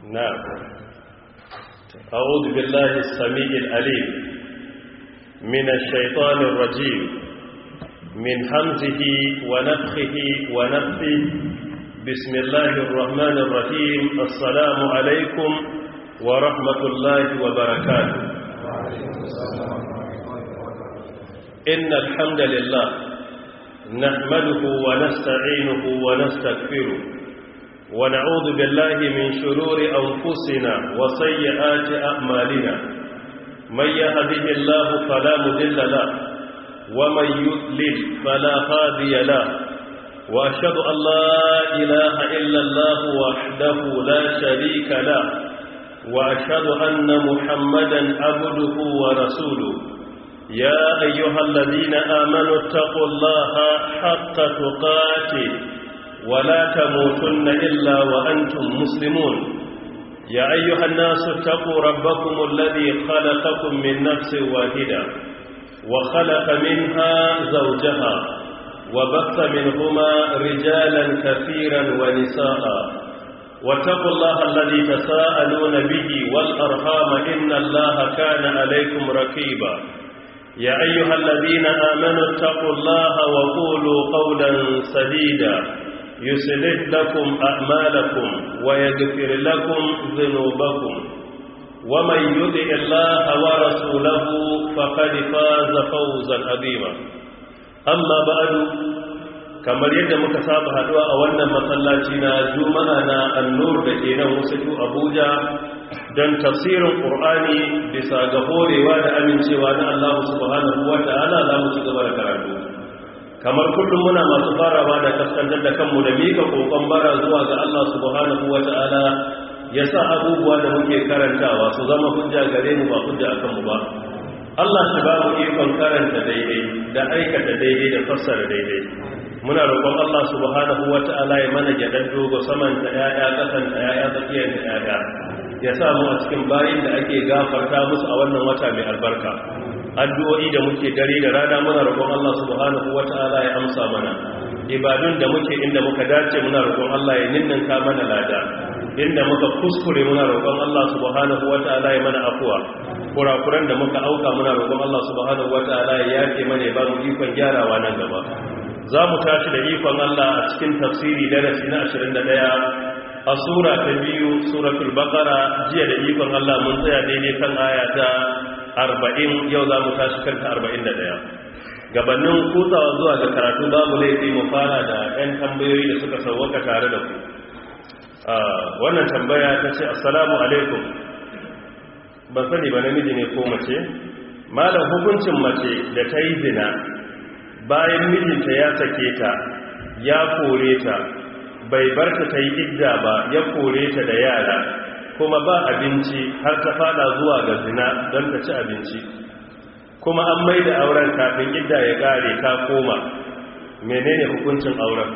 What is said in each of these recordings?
نعم. أعوذ بالله السميع العليم من الشيطان الرجيم من همزه ونفخه ونفثه. بسم الله الرحمن الرحيم. السلام عليكم ورحمة الله وبركاته. إن الحمد لله نحمده ونستعينه ونستغفره ونعوذ بالله من شرور أنفسنا وسيئات أعمالنا. من يهده الله فلا مضل له ومن يضلل فلا هادي له، وأشهد أن لا إله إلا الله وحده لا شريك له، وأشهد أن محمدا عبده ورسوله. يا أيها الذين آمنوا اتقوا الله حق تقاته ولا تموتن إلا وأنتم مسلمون. يا أيها الناس اتقوا ربكم الذي خلقكم من نفس واحدة وخلق منها زوجها وبث منهما رجالا كثيرا ونساء، واتقوا الله الذي تساءلون به والأرحام إن الله كان عليكم رقيبا. يا أيها الذين آمنوا اتقوا الله وقولوا قولا سديدا يصلح لكم أعمالكم ويغفر لكم ذنوبكم، ومن يطع الله ورسوله فقد فاز فوزا عظيما. أما بعد، kamar yadda muka saba haduwa a wannan masallaci na Juma'a na An-Nur da ke nan Wasatu Abuja don tafsirin Qur'ani bisa ga horewa da amincewa na Allah subhanahu wata'ala za mu ci gaba da karatu. Kamar kullum muna masu farawa da kaskantar da kanmu da mika kokon bara zuwa ga Allah subhanahu wata'ala ya sa abubuwa da muke karantawa su zama hujja gare mu ba hujja akan mu ba. Allah shi ba mu ikon karanta daidai da aikata daidai da fassara daidai. Muna roƙon Allah subhanahu wata'ala ya mana gyaɗar dogo saman ta ƴaƴa, ƙasan ta ƴaƴa, tsakiyar ta ƴaƴa, ya sa mu a cikin bayin da ake gafarta musu a wannan wata mai albarka. Addu'o'i da muke dare da rana muna roƙon Allah subhanahu wata'ala ya amsa mana. Ibadun da muke inda muka dace muna roƙon Allah ya ninninka mana lada. Inda muka kuskure muna roƙon Allah subhanahu wata'ala ya mana afuwa. Kurakuran da muka auka muna roƙon Allah subhanahu wata'ala ya yafe mana ya ba mu ikon gyarawa nan gaba. Za mu tashi da ikon Allah a cikin tafsiri darasi na 21 a sura ta 2 suratul baqara. Jiya da ikon Allah mun tsaya daidai kan aya ta 40, yau za mu tashi kanta 41. Gabanin kutsawa zuwa ga karatu babu laifi mu fara da 'yan tambayoyi da suka sauwaka tare da ku. Wannan tambaya ta ce assalamu alaikum, ban sani ba namiji ne ko mace. Malam, hukuncin mace da ta yi zina bayan mijinta ya sake ta, ya kore ta, bai bar ta yi idda ba, ya kore ta da yara, kuma ba abinci har ta fada zuwa ga zina don ta ci abinci, kuma an mai da auren kafin idda ya kare ta koma, menene hukuncin auren?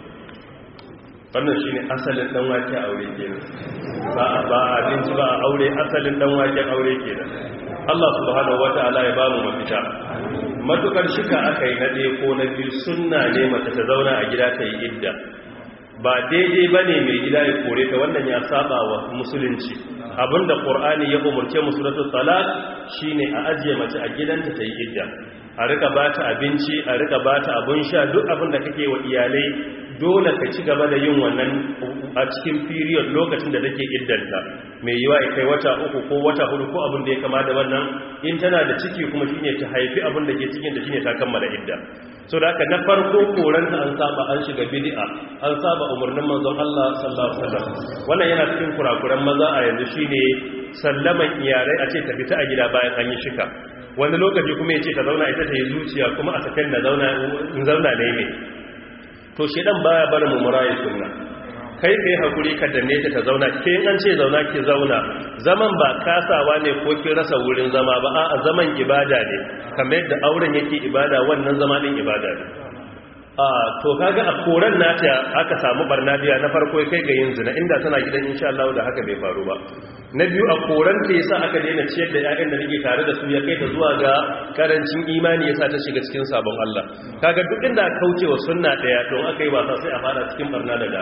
Wannan shi ne asalin dan wake aure kenan, ba abinci ba aure, asalin dan wake aure kenan. Allah subhanahu wata'ala ya bamu mafita. Matukar shika aka yi na ɗaya ko na biyu, sunna ne mace ta zauna a gida ta yi idda. Ba daidai ba ne mai gida ya kore ta, wannan ya saba wa musulunci. Abinda Qur'ani ya umurce mu suratul talaq shine a ajiye mace a gidanta ta yi idda, a rika bata abinci, a rika bata abun sha, duk abin da kake wa iyalai dole ka ci gaba da yin wannan a cikin period lokacin da take iddanta. Mai yiwa ya kai wata 3 ko wata 4 ko abin da ya kama da wannan. In tana da ciki kuma shine ta haifi abin da ke cikin da shine ta kammala idda. So da haka na farko koranta an saba, an shiga bid'a, an saba umarnin manzon Allah sallallahu alaihi wasallam. Wannan yana cikin kurakuran maza a yanzu shine sallaman iyalai a ce ta fita a gida bayan an yi shika. Wani lokaci kuma ya ce ta zauna ita ta yi zuciya, kuma a sakan da zauna ne. To shedan baya barin mu murayi sunna. Kai hakuri ka danne ta zauna, ke an ce zauna ki zauna. Zaman ba kasawa ne ko kin rasa wurin zama ba, a zaman ibada ne. Kamar yadda auren yake ibada, wannan zama din ibada ne. To kaga a koran nata aka samu barna biya. Na farko kai ga yin zina, inda tana gidan insha Allah da haka bai faru ba. Na biyu a koran ta yasa aka daina ciyar da ƴaƴan da nake tare da su, ya kai ta zuwa ga karancin imani yasa ta shiga cikin sabon Allah. Kaga duk inda kaucewa sunna daya to aka yi wasa sai a fara cikin barna da dama.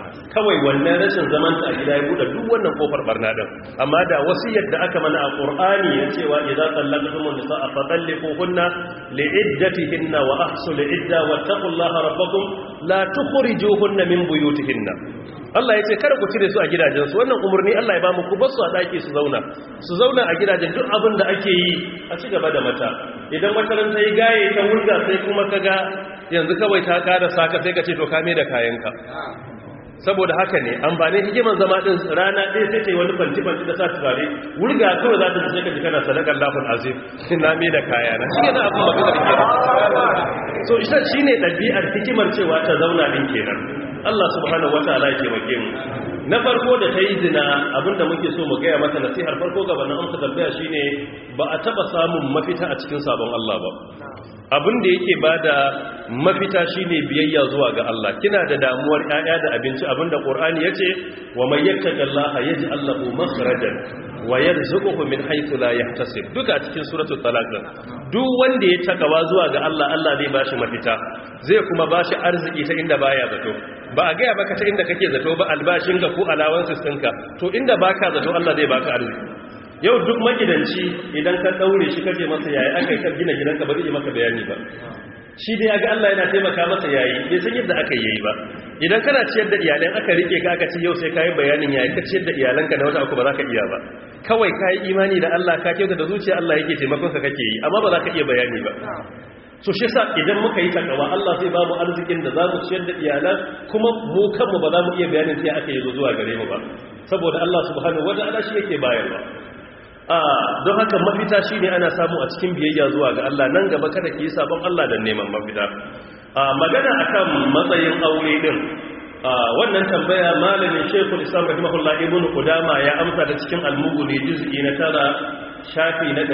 kawai wannan rashin zamanta a gida ya buɗe duk wannan kofar barna din. amma da wasiyar da aka mana a Qur'ani ya cewa idza tallaqtumun nisaa fatalliquhunna li'iddatihinna wa ahsul idda wattaqullaha rabbakum la tukhrijuhunna min buyutihinna. Allah ya ce kada ku cire su a gidajensu, wannan umarni Allah ya ba mu, ku bar su a daki su zauna a gidajen, duk abin da ake yi a ci gaba da mata. Idan mataran ta yi gaye ta wulga sai kuma kaga yanzu kawai ta kada saka sai ka ce to kame da kayanka. Saboda haka ne amfanin hikiman zama din rana ɗaya sai ta yi wani fanti da sa turare wulga kawai za ta sai ka ji kana sadakar lafin azim na me da kaya na shi ne abin maganar so ita shi ne ɗabi'ar hikimar cewa ta zauna ɗin kenan. Allah subhanahu wataala ya taimake mu. Na farko da ta yi zina, abinda muke so mu gaya mata nasihar farko gabanin amsa tambaya shine ba a taba samun mafita a cikin sabon Allah ba. Abinda yake bada mafita shine biyayya zuwa ga Allah. Kina da damuwar ƴaƴa da abinci, abinda Qur'ani yace wa may yattaqillaha yaj'al lahu makhrajan wa yarzuquhu min haythu la yahtasib. Duka a cikin suratul talaq. Duk wanda ya takawa zuwa ga Allah, Allah zai bashi mafita. Zai kuma bashi arziki ta inda baya zato. Ba a gaya baka ta inda kake zato ba, albashinka ko allowances ɗinka, to inda baka zato Allah zai baka arziki. Yau duk magidanci idan ka daure shi kaje masa yayi aka yi gina gidanka ba zai yi maka bayani ba. Shi dai yaga Allah yana taimaka masa yayi, bai san yadda aka yi ba. Idan kana ciyar da iyalan aka rike ka aka ce yau sai kai bayanin yayi ka ciyar da iyalanka na wata uku ba za ka iya ba. Kawai kai imani da Allah ka kyauta da zuciya Allah yake taimakon ka kake yi, amma ba za ka iya bayani ba. So shi sa idan muka yi takawa Allah zai ba mu arzikin da za mu ciyar da iyalan, kuma mu kanmu ba za mu iya bayanin sai aka yi zuwa gare mu ba, saboda Allah subhanahu wataala shi yake bayarwa. Don haka mafita shi ne ana samu a cikin biyayya zuwa ga Allah. Nan gaba kada ki yi sabon Allah don neman mafita. Magana akan matsayin aure din, wannan tambaya malamin Sheikhul Islam rahimahullah Ibn Qudama ya amsa da cikin Al-Mughni juz'i na 9 shafi na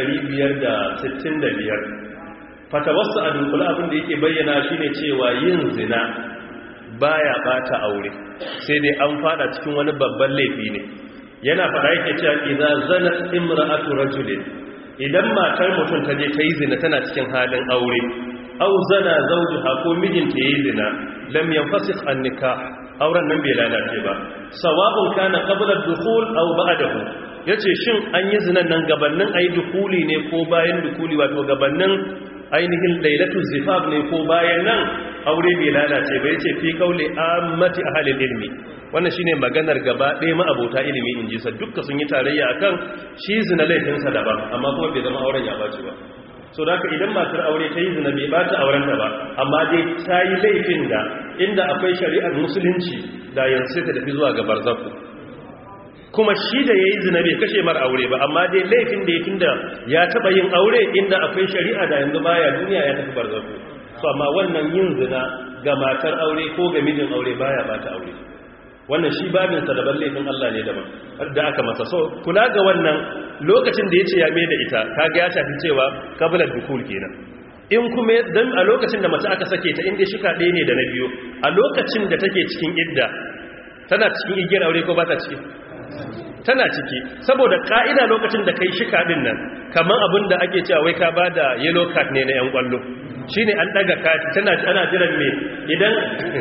565. Fatawarsa a dunkula abin da yake bayyana shine cewa yin zina baya bata aure, sai dai an fada cikin wani babban laifi ne. Yana fada yake cewa idza zanat imra'atu rajulin, idan matar mutum ta je ta yi zina tana cikin halin aure, aw zana zawjuha ko mijinta yayi zina, lam yanfasikh an-nikah, auren nan bai lalace ba, sawa'un kana qabla ad-dukhul aw ba'dahu. Yace shin an yi zinan nan gabanin ayi dukuli ne ko bayan dukuli, wato gabanin ainihin lailatul zifaf ne ko bayan nan, aure bai lalace ba. Yace fi kauli ammati ahlil ilmi, wannan shine maganar gaba ɗaya ma abota ilimi inji sa, dukka sun yi tarayya akan shi zina laifin sa daban, amma kuma bai zama auren ya bace ba. So da haka idan matar aure ta yi zina bai bata auren ta ba, amma dai ta yi laifin da inda akwai shari'ar musulunci da yanzu ta tafi zuwa ga barzaku. Kuma shi da ya yi zina bai kashe mar aure ba, amma dai laifin da ya tunda ya taɓa yin aure inda akwai shari'a da yanzu baya duniya ya tafi barzaku. So amma wannan yin zina ga matar aure ko ga mijin aure baya bata aure. Wannan shi babinsa daban, laifin Allah ne daban da aka masa. So kula ga wannan lokacin da ya ce ya mai da ita, kaga ya shafi cewa kabilar dukul kenan. In kuma dan a lokacin da mace aka sake ta inda shika ɗaya ne da na biyu, a lokacin da take cikin idda tana cikin igiyar aure ko ba ta ciki? Tana ciki, saboda ka'ida lokacin da kai shika din nan kaman abin da ake cewa wai ka bada yellow card ne na yan kwallo, shine an daga kati ana jiran me idan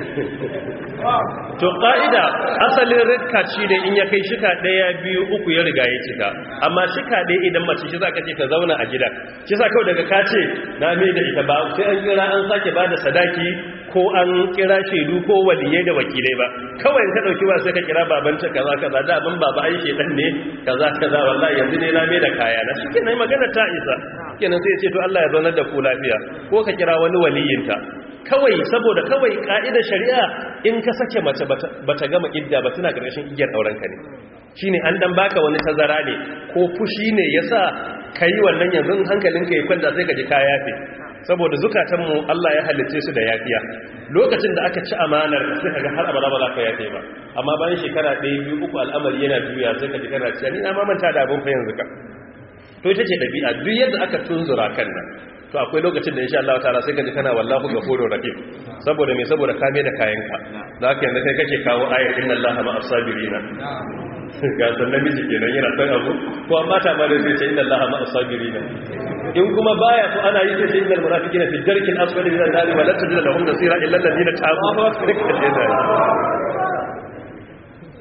to ka'ida asalin red card shine in ya kai shika 1 2 3 ya riga ya cika, amma shika ɗaya idan mace shi zaka ce ta zauna a gida, shi sa kawai daga kace na me da ita ba sai an kira an sake bada sadaki ko an kira shedu ko waliyai da wakilai ba, kawai ka dauki ba sai ka kira babanta kaza kaza da ban baba ai shedan ne kaza kaza, wallahi yanzu ne na me da kaya na shi kenan magana ta isa kenan, sai ya ce to Allah ya zaunar da ku lafiya, ko ka kira wani waliyinta. Kawai saboda kawai ka'idar shari'a in ka sake mace bata gama idda ba tana ƙarshen igiyar aurenka ne, shine an dan baka wani tazara ne ko fushi ne yasa kai wannan, yanzu hankalinka ya kwanta sai ka ji kaya yafe, saboda zukatanmu Allah ya halice su da yafiya. Lokacin da aka ci amanar sai kaga har abada ba za ka yafe ba, amma bayan shekara 1 2 3 al'amari yana juya sai ka ji kana cewa ni na mamanta da abun fa yanzu ka. To ita ce dabi'a, duk yadda aka tunzura kan nan to akwai lokacin da insha Allah ta'ala sai ka ji kana wallahu ghafurur rahim, saboda me, saboda kame da kayanka. Da haka yanzu kai kake kawo ayar inna Allaha ma'as sabirina, ga san namiji kenan yana san abu ko amma ta ma da zai ce inna Allaha ma'as sabirina. In kuma baya so ana yi sai innal munafiqina fi darkil asfali min an-nar wa la tajid lahum nasira illa alladhina tabu.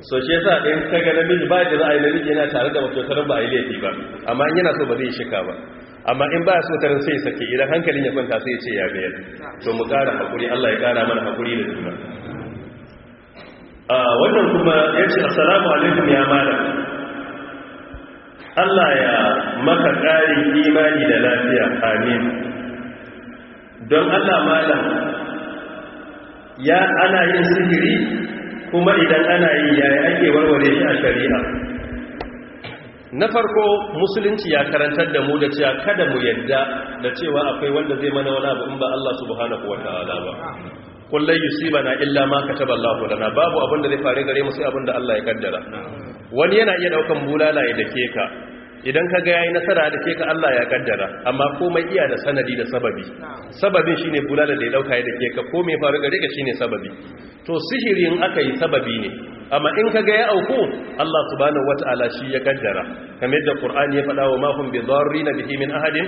so shi yasa in ka ga namiji ba da ra'ayi namiji yana tare da mace tarin ba a yi laifi ba amma in yana so ba zai shika ba amma in ba so tarin sai sake idan hankalin ya kwanta sai ya ce ya bayar to mu ƙara hakuri Allah ya ƙara mana hakuri da juna wannan kuma ya ce assalamu alaikum ya malam Allah ya maka ƙarin imani da lafiya amin don Allah malam ya ana yin sihiri kuma idan ana yi yaya ake warware shi a shari'a na farko musulunci ya karantar da mu da cewa kada mu yadda da cewa akwai wanda zai mana wani abu in ba Allah subhanahu wataala ba kullai yusibana illa ma kataballahu lana babu abin da zai fare gare mu sai abin da Allah ya kaddara wani yana iya daukan bulala ya dake ka idan ka ga yayi nasara da ke ka Allah ya kaddara amma komai iya da sanadi da sababi sababin shine bulala da ya dauka ya dake ka komai faru gare ka shine sababi to sihiri in aka yi sababi ne amma in ka ga ya auku Allah subhanahu wataala shi ya kaddara kamar yadda Qur'ani ya faɗa wa ma hum bidarrin bihi min ahadin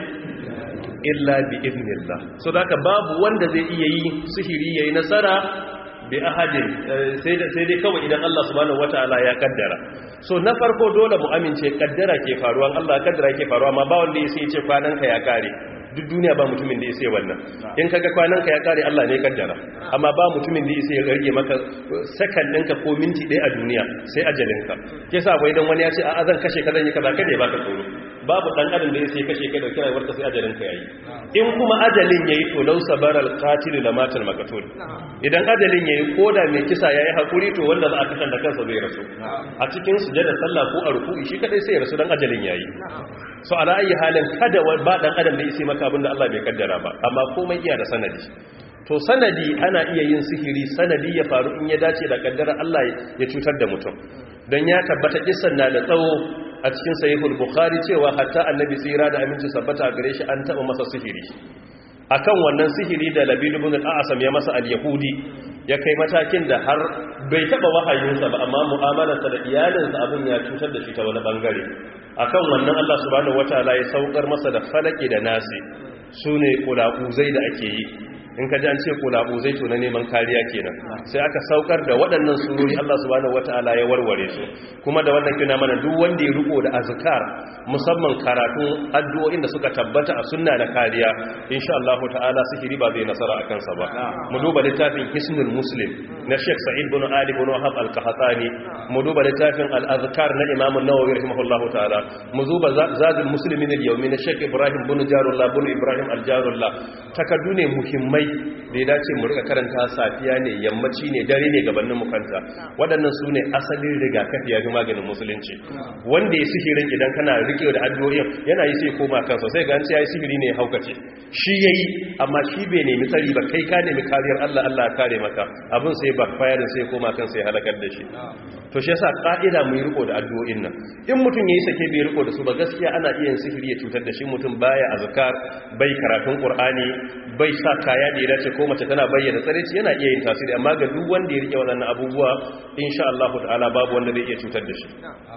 illa bi idnillah so haka babu wanda zai iya yi sihiri yayi nasara bi ahadin sai dai kawai idan Allah subhanahu wataala ya kaddara so na farko dole mu amince kaddara ke faruwa Allah kaddara ke faruwa amma ba wanda yake ce kwananka ya kare duk duniya ba mutumin da yake wannan in kaga kwananka ya kare Allah ne kaddara amma ba mutumin da yake rage maka second ɗinka ko minti ɗaya a duniya sai ajalinka ke sa wai dan wani ya ce a zan kashe ka zan yi kaza kada ya baka tsoro babu dan adam da yake kashe kai da kira warka sai ajalinka yayi in kuma ajalin yayi to law sabaral qatil lamatal maqtul idan ajalin yayi koda mai kisa yayi hakuri to wanda za a kashe da kansa zai rasu a cikin sujada sallah ko a ruku'i shi kadai sai ya rasu dan ajalin yayi so ala ayi halin kada ba dan adam da yake maka abinda Allah bai kaddara ba amma komai iya da sanadi to sanadi ana iya yin sihiri sanadi ya faru in ya dace da kaddara Allah ya cutar da mutum dan ya tabbata kissan na da tsawo a cikin sahihul bukhari cewa hatta annabi tsira da aminci sabbata gare shi an taba masa sihiri akan wannan sihiri da Labid ibn al-A'sam ya masa al-Yahudi ya kai matakin da har bai taba wahayinsa ba amma mu'amalarsa da iyalinsa abin ya cutar da shi ta wani bangare akan wannan Allah subhanahu wataala ya saukar masa da falaki da nasi sune kulaquzai da ake yi in ka ji an ce kulaquzai to na neman kariya kenan sai aka saukar da waɗannan surori Allah subhanahu wataala ya warware su kuma da wannan kina mana duk wanda ya riko da azkar musamman karatun addu'o'in da suka tabbata a sunna na kariya insha Allah ta'ala sihiri ba zai nasara akan sa ba mu duba littafin Hisnul Muslim na Sheikh Sa'id bin Ali bin Wahab al-Qahtani mu duba littafin al-Azkar na Imam an-Nawawi rahimahullahu ta'ala mu duba Zadul Muslimin al-Yawmi na Sheikh Ibrahim bin Jarullah bin Ibrahim al-Jarullah takaddu ne muhimmai da ya dace mu rika karanta safiya ne yammaci ne dare ne gabanin mu kanta waɗannan su ne asalin rigakafi ya fi maganin musulunci wanda ya sihirin idan kana rike da addu'o'in yana yi sai koma kansa sai ga an ce ya yi sihiri ne ya haukace shi yayi amma shi bai nemi tsari ba kai ka nemi kariyar Allah Allah ya kare maka abin sai backfire sai koma kansa ya halakar da shi to shi yasa ka'ida mu yi riko da addu'o'in nan in mutum yayi sake bai riko da su ba gaskiya ana iya yin sihiri ya cutar da shi mutum baya azkar bai karatun qur'ani bai sa kaya da ya dace ko mace tana bayyana tsareci yana iya yin tasiri amma ga duk wanda ya rike waɗannan abubuwa insha Allah ta'ala babu wanda zai iya cutar da shi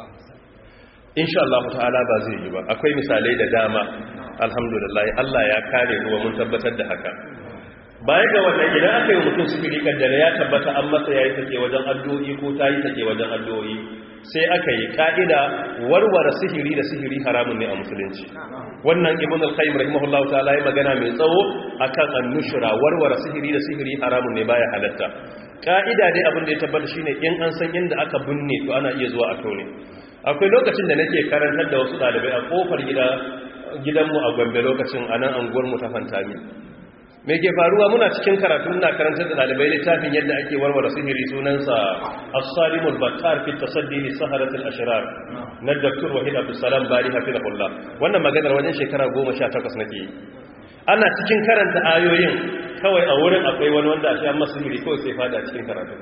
insha Allah ta'ala ba zai yi ba akwai misalai da dama alhamdulillah Allah ya kare ruwa mun tabbatar da haka baya ga wannan idan aka yi mutum sihiri kaddara ya tabbata an masa yayi take wajen addu'o'i ko tayi take wajen addu'o'i sai aka yi ka'ida warware sihiri da sihiri haramun ne a musulunci wannan ibn al-qayyim rahimahullahu ta'ala ya magana mai tsawo akan annushra warware sihiri da sihiri haramun ne baya halatta ka'ida dai abin da ya tabbata shine in an san inda aka binne to ana iya zuwa a tone akwai lokacin da nake karantar da wasu dalibai a kofar gidanmu a Gombe lokacin anan anguwar mu ta Fantami me ke faruwa muna cikin karatu na karantar da dalibai littafin yadda ake warware sihiri sunansa as-salimul battar fi tasaddi li saharatil ashrar na Dr. Wahid Abdulsalam Bari hafizahullah wannan maganar wajen shekara 18 nake yi ana cikin karanta ayoyin kawai a wurin akwai wani wanda a sha masa sihiri kawai sai fada cikin karatu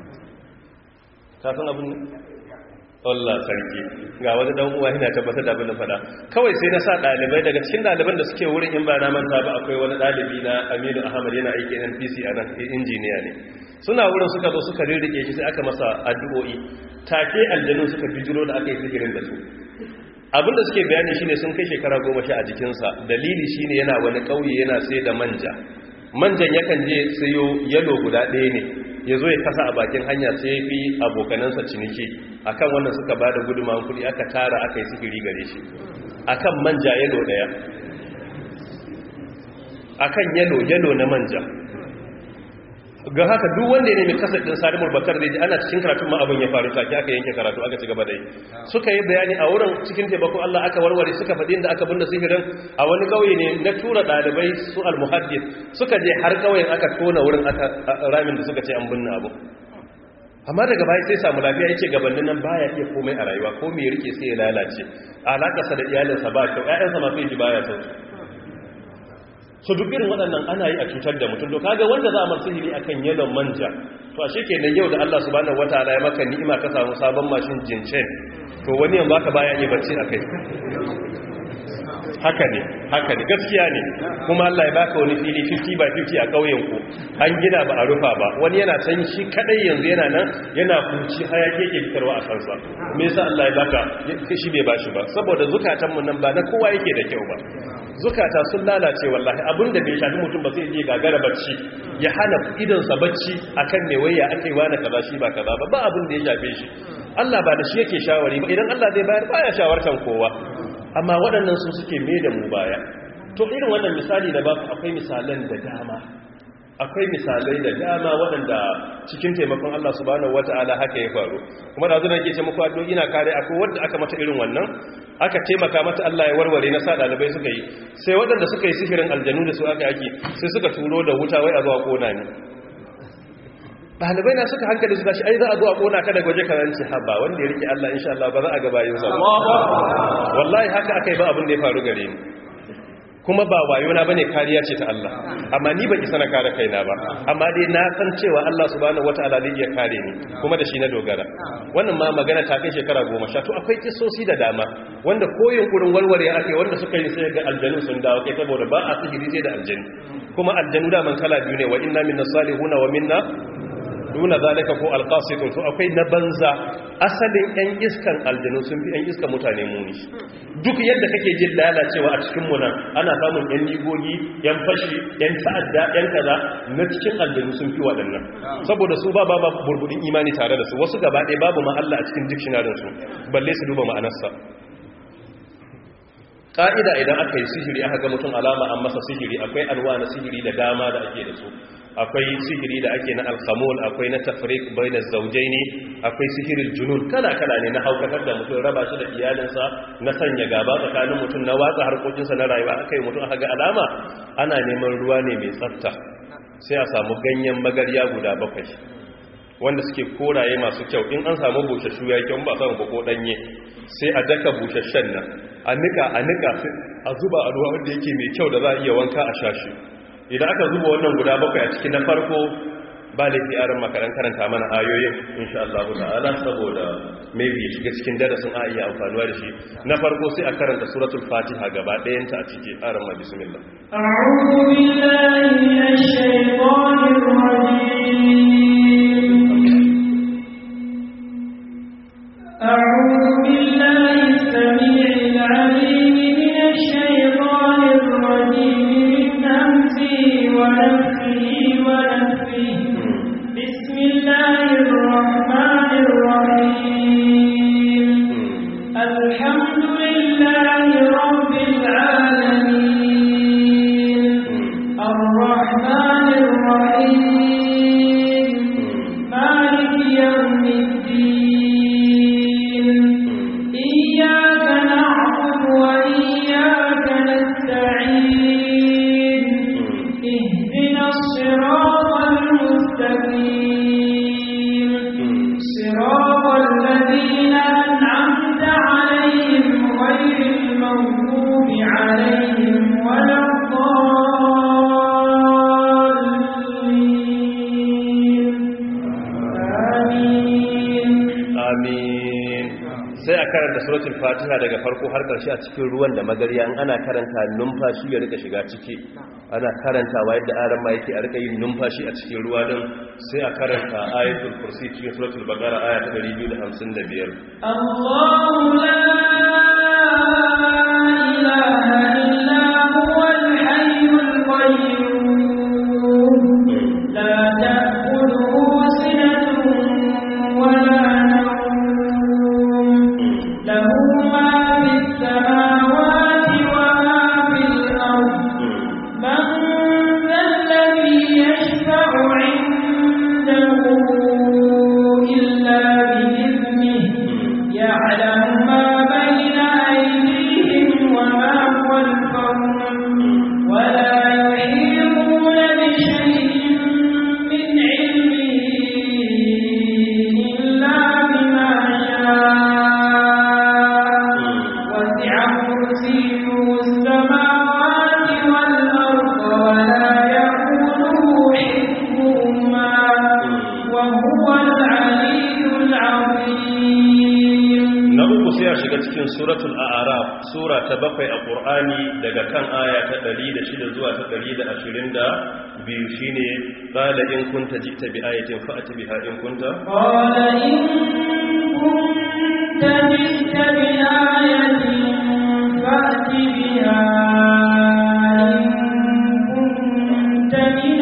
ka san abin Allah sarki ga wani dan uwa yana tabbatar da abin da fada kawai sai na sa dalibai daga cikin daliban da suke wurin in ba na manta ba akwai wani dalibi na Aminu Ahmad yana aiki NPC a nan injiniya ne suna wurin suka zo suka rirrike shi sai aka masa addu'o'i take aljanu suka bijiro da aka yi sihirin da su abinda suke bayani shine sun kai shekara 10 a jikinsa dalili shine yana wani kauye yana sai da manjan yakan je sayo yalo guda ɗaya ne ya zo ya kasa a bakin hanya sai ya fi abokanansa ciniki akan wannan suka ba da gudunmawar kudi aka tara aka yi sihiri gare shi akan manja yalo daya akan yalo na manja. Ga haka duk wanda ya nemi kasar din Salimul Bakar da ji ana cikin karatun ma abin ya faru take aka yanke karatu aka ci gaba da yi suka yi bayani a wurin cikin taimakon Allah aka warware suka faɗi inda aka binne sihirin a wani kauye ne na tura ɗalibai su al-muhaddis suka je har kauyen aka tona wurin aka ramin da suka ce an binne abu amma daga baya sai samu lafiya yace gabanin nan baya iya komai a rayuwa ko me rike sai ya lalace alakarsa da iyalinsa ba kyau ƴaƴansa ma sai ji baya sauki so duk irin waɗannan ana yi a cutar da mutum to kaga wanda za a mar sihiri akan yalon manja to ashe kenan yau da Allah subhanahu wataala ya maka ni'ima ka samu sabon mashin jincen to wani yan baka baya yi bacci akai haka ne gaskiya ne kuma Allah ya baka wani fili 50 by 50 a kauyen ku an gina ba a rufa ba wani yana san shi kadai yanzu yana nan yana kunci hayake yake fitarwa a kansa me yasa Allah ya baka shi bai bashi ba saboda zukatan mu nan ba na kowa yake da kyau ba zukata sun lalace wallahi abinda bai shafi mutum ba sai je gagara bacci ya hana idansa bacci akan me waya akai wani kaza shi ba kaza ba abin da ya shafe shi Allah ba da shi yake shawari ba idan Allah zai bayar baya shawartan kowa amma waɗannan su suke mai da mu baya to irin wannan misali da baku akwai misalan da dama akwai misalai da dama waɗanda cikin taimakon Allah subhanahu wata'ala haka ya faru kuma da zuwa ke ce muku addu'o'i na kare akwai wanda aka mata irin wannan aka taimaka mata Allah ya warware na sa dalibai suka yi sai waɗanda suka yi sihirin aljanu da su aka yaki sai suka turo da wuta wai a zuwa kona ne dalibai na suka hankali su tashi ai za a zo a kona ka daga waje karanci haba wanda ya rike Allah insha Allah ba za a ga bayin sa wallahi haka akai ba abin da ya faru gare ni kuma ba wayo na bane kariya ce ta Allah amma ni ban isa na kare kaina ba amma dai na san cewa Allah subhanahu wataala zai iya kare ni kuma da shi na dogara wannan ma magana ta kai shekara 10 to akwai kissosi da dama wanda koyin kurin walware ake wanda suka yi sai ga aljanu sun dawo kai saboda ba a sihiri sai da aljanu kuma aljanu da man kala biyu ne wa inna minna salihuna wa minna duna zalika ko alqasitun to akwai na banza asalin yan iskan aljanu sun fi yan iskan mutane muni duk yadda kake jin lalacewa a cikin mu nan ana samun yan nigogi yan fashi yan ta'adda yan kaza na cikin aljanu sun fi waɗannan saboda su ba burbudin imani tare da su wasu gaba ɗaya babu ma Allah a cikin dictionary su balle su duba ma'anarsa ka'ida idan aka yi sihiri aka ga mutum alama an masa sihiri akwai alwa na sihiri da dama da ake da su akwai sihiri da ake na alkhamul akwai na tafriq bainaz zawjaini akwai sihirin junun kala ne na haukatar da mutum raba shi da iyalinsa na sanya gaba tsakanin mutum na watsa harkokinsa na rayuwa akai mutum aka ga alama ana neman ruwa ne mai tsafta sai a samu ganyen magarya guda 7 wanda suke koraye masu kyau in an samu bushashu ya kyau ba samu bako danye sai a daka bushashen nan a nika a zuba a ruwa wanda yake mai kyau da za a iya wanka a shashi idan aka zuba wannan guda 7 a cikin na farko ba laifi aran makaran karanta mana ayoyin insha Allah ta'ala saboda maybe ya shiga cikin darasin a iya amfanuwa da shi na farko sai a karanta suratul fatiha gaba ɗayanta a ciki aran ma bismillah a'udhu billahi minash shaitanir rajim أعوذ بالله السميع العليم من الشيطان الرجيم من همزه ونفخه ونفخه بسم الله الرحمن الرحيم الحمد لله رب العالمين الرحمن الرحيم مالك يوم الدين karanta suratul fatiha daga farko har ƙarshe a cikin ruwan da magariya in ana karanta numfashi ya rika shiga ciki ana karantawa yadda aran ma yake a rika yin numfashi a cikin ruwa din sai a karanta ayatul kursi cikin suratul baqara aya ta 255 Allahu la ilaha illa huwal hayyul qayyum la ta'khudhuhu uku sai a shiga cikin suratul a'raf sura ta 7 a Qur'ani daga kan aya ta 106 zuwa ta 122 shine qala in kunta jita bi ayatin fa'ati biha in kunta qala in kunta jita bi ayatin fa'ati biha in kunta min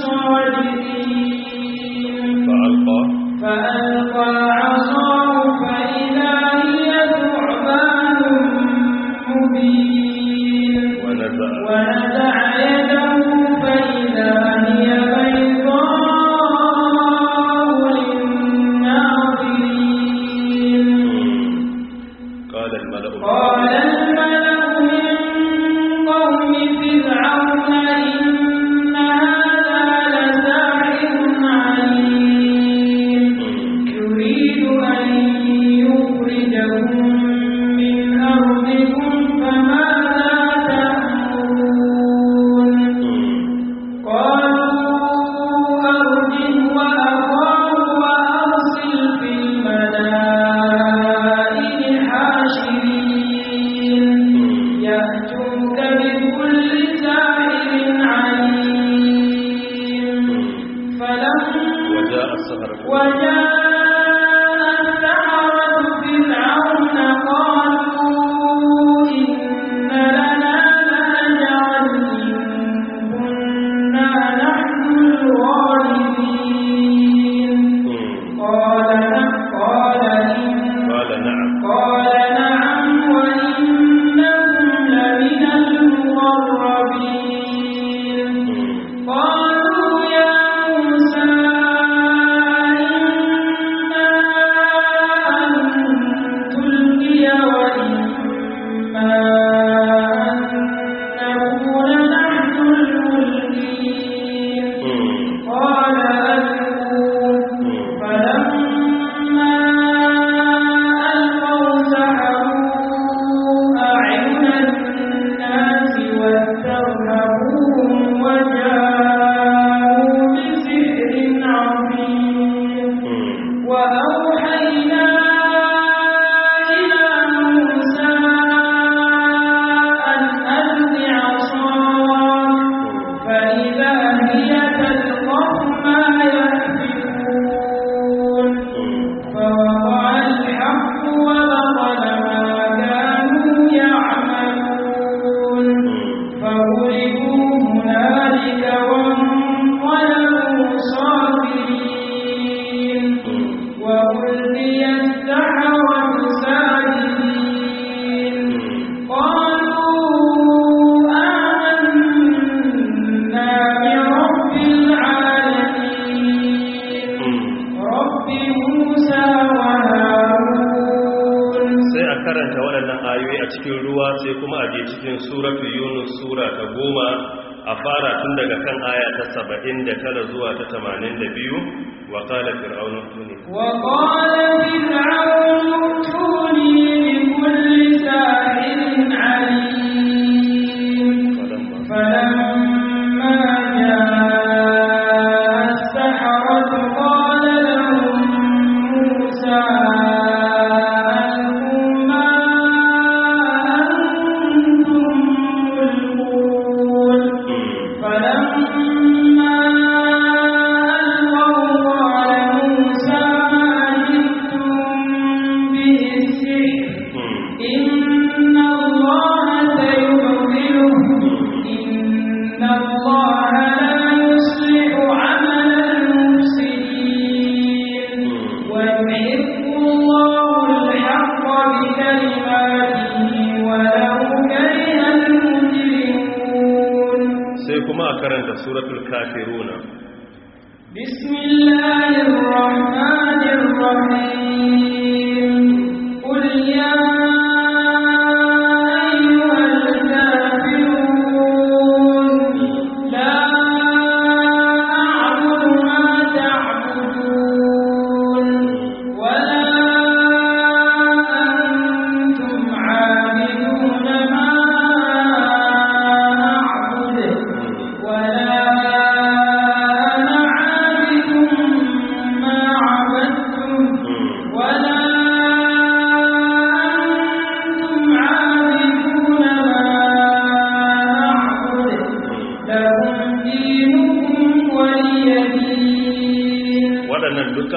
as-sadiqin fa'alqa 'asahu fa'idha hiya thu'ban mubin wa naza'a yadahu fa'idha hiya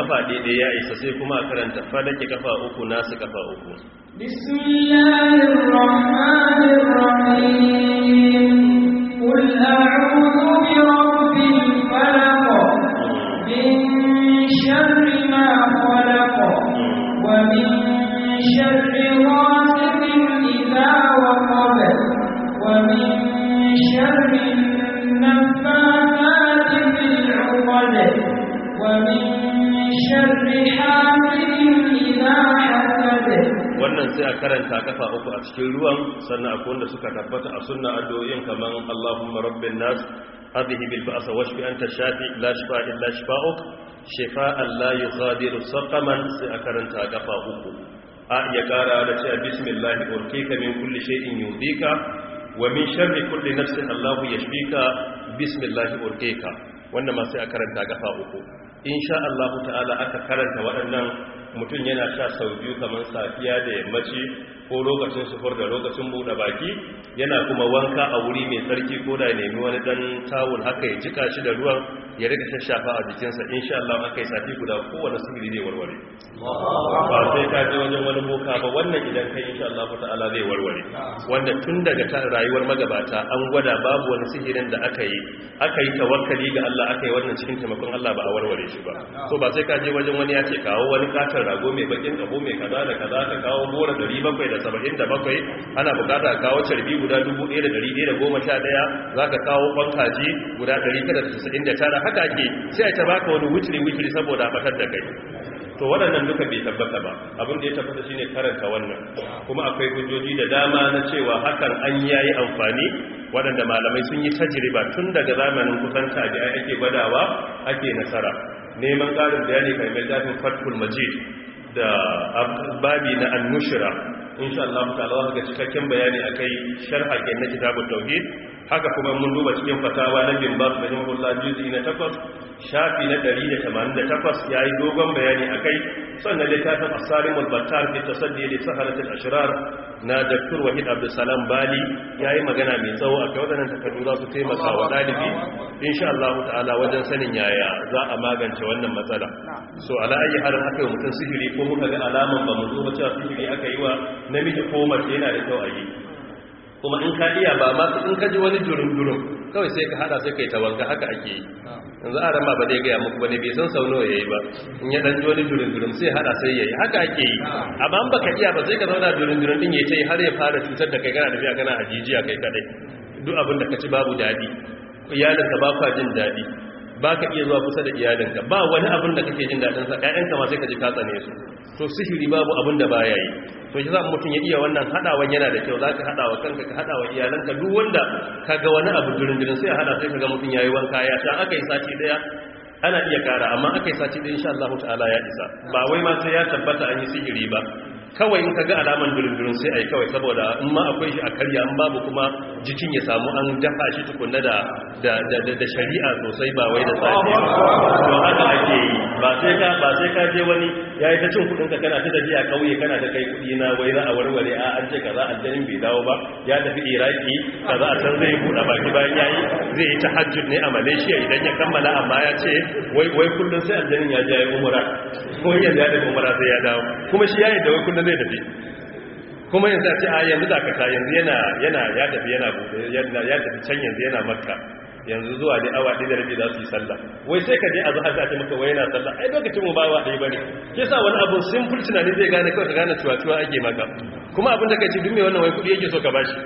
kafa daidai ya isa, sai kuma a karanta falaki kafa uku, nasu kafa uku. Bismillahirrahmanirrahim. Qul a'udhu bi rabbil falaq min sharri ma khalaq wa min sharri ghasiqin idha waqab wa min sharri an-naffathati fil 'uqad wa min sharri hasidin idha hasad. Wannan sai a karanta kafa uku a cikin ruwan, sannan akwai wanda suka tabbata a sunna addu'o'in kaman Allahumma rabbin nas adhihi bil ba'sa washfi anta shafi la shifa illa shifa'uk shifaan la yughadiru saqaman, sai a karanta kafa uku. A iya kara da cewa bismillah urkika min kulli shay'in yudika wa min sharri kulli nafsin Allahu yashfika bismillah urkika. Wannan ma sai a karanta kafa uku. Insha Allah ta'ala aka karanta waɗannan, mutum yana sha sau biyu kamar safiya da yammaci ko lokacin sufur da lokacin buɗe baki, yana kuma wanka a wuri mai tsarki ko da nemi wani dan tawul haka ya jika shi da ruwan ya rika shashafa a jikinsa. Insha Allah aka yi sati guda kowane sihiri zai warware, ba sai ka je wajen wani boka ba. Wannan idan kai insha Allah ta'ala zai warware, wanda tun daga rayuwar magabata an gwada babu wani sihirin da aka yi tawakkali ga Allah aka yi wannan cikin taimakon Allah ba a warware shi ba. So ba sai ka je wajen wani ya ce kawo wani katon rago mai bakin kabo mai kaza da kaza, ka kawo gora 777, ana bukata ka kawo carbi guda 1111, za ka kawo kwankaji guda 999, haka ake sai a ta baka wani witri saboda a fatar da kai. To waɗannan duka bai tabbata ba. Abin da ya tabbata shine karanta wannan, kuma akwai hujjoji da dama na cewa hakan an yayi amfani, waɗanda malamai sun yi tajriba tun daga zamanin kusan tabi'ai ake gwadawa ake nasara. Neman ƙarin bayani kai mai littafin Fathul Majid da babi na An-Nushra, insha Allah ta'ala ga cikakken bayani akai sharha ke na kitabut tauhid. Haka kuma mun duba cikin fatawa na bin Bas rahimahullah juz'i na 8 shafi na 188 yayi dogon bayani akai. Sannan littafin As-Sarimul Battar fi tasaddi li saharatil ashrar na Dr. Wahid Abdul Salam Bali yayi magana mai tsawo akai. Wadannan takardu za su taimaka wa dalibi insha Allah ta'ala wajen sanin yaya za a magance wannan matsala. So ala ayi harin aka yi mutum sihiri ko muka ga alaman ba mu zo ba cewa sihiri aka yi wa namiji ko mace, yana da kyau a yi. Kuma in ka iya ba ma in ka ji wani durum kawai sai ka hada sai kai tawanga, haka ake yi. Yanzu a rama ba zai gaya muku bane, bai san sau nawa yayi ba. In ya dan ji wani durum sai hada sai yayi, haka ake yi. Amma in baka iya ba sai ka zauna durum din yayi tai har ya fara cutar da kai, kana tafiya kana hajijiya kai kadai. Duk abin da ka ci babu dadi, iyalinka ba ka jin dadi, ba ka iya zuwa kusa da iyalinka, ba wani abin da kake jin dadin sa, ƴaƴanka ma sai ka ji ka tsane su. To sihiri babu abin da baya yi. To shi za mutum ya iya wannan hadawan yana da kyau, zaka hadawa kanka ka hadawa iyalanka, duk wanda kaga wani abu durin sai a hada sai kaga mutum yayi wanka ya sha. Aka yi sati daya ana iya kara, amma aka yi sati daya insha Allah ta'ala ya isa. Ba wai ma sai ya tabbata an yi sihiri ba, kawai in kaga alaman durin sai ai kawai, saboda in ma akwai shi a karya, an babu kuma jikin ya samu an dafa shi tukunna da shari'a sosai, ba wai da safe. To haka ake yi, ba sai ka je wani yayi ta cin kudin ka kana ta tafiya kauye kana ta kai kudi na wai za a warware an ce kaza aljanin bai dawo ba, ya tafi Iraki kaza a can zai buɗe baki bayan yayi zai yi tahajjud ne a Malaysia idan ya kammala, amma ya ce wai kullun sai aljanin ya je ya umra, ko yanzu ya tafi umra sai ya dawo, kuma shi yayi da wai kullun zai tafi. Kuma yanzu a ce a yanzu dakata, yanzu ya tafi ya tafi can, yanzu yana Makka, yanzu zuwa da awa 1 da rabi za su yi sallah. Wai sai ka je a zuwa ta maka wai yana sallah, ai lokacin mu ba wa dai bane. Ke sa wani abu simple tunani zai gane, kawai ka gane cuwa ake maka. Kuma abin da kai ci dumme wannan wai kudi yake so ka bashi.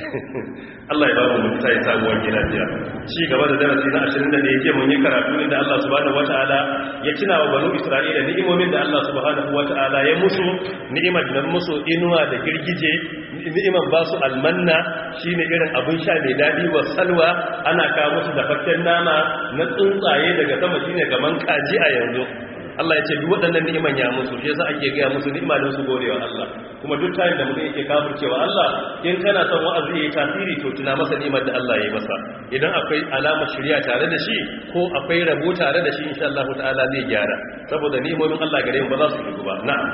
Allah ya ba mu mutai sabuwar lafiya. Ci gaba da darasi na 20 da yake mun yi karatu ne da Allah subhanahu wataala ya tuna wa banu Isra'ila ni'imomin da Allah subhanahu wataala ya musu, ni'imar da musu inuwa da girgije, ni'imar ba su almanna shine irin abin sha mai dadi wa salwa, ana kawo musu dafaffen nama na tsuntsaye daga sama shine kaman kaji a yanzu. Allah ya ce duk waɗannan ni'iman ya musu, shi yasa ake ga musu ni'ima don su gorewa Allah. Kuma duk tayin da mutum yake kafircewa Allah, in kana son wa'azi yayi tasiri to tuna masa ni'imar da Allah ya yi masa. Idan akwai alamar shari'a tare da shi ko akwai rabo tare da shi, insha Allah ta'ala zai gyara, saboda ni'imomin Allah gare mu ba za su yi ba. Na'am.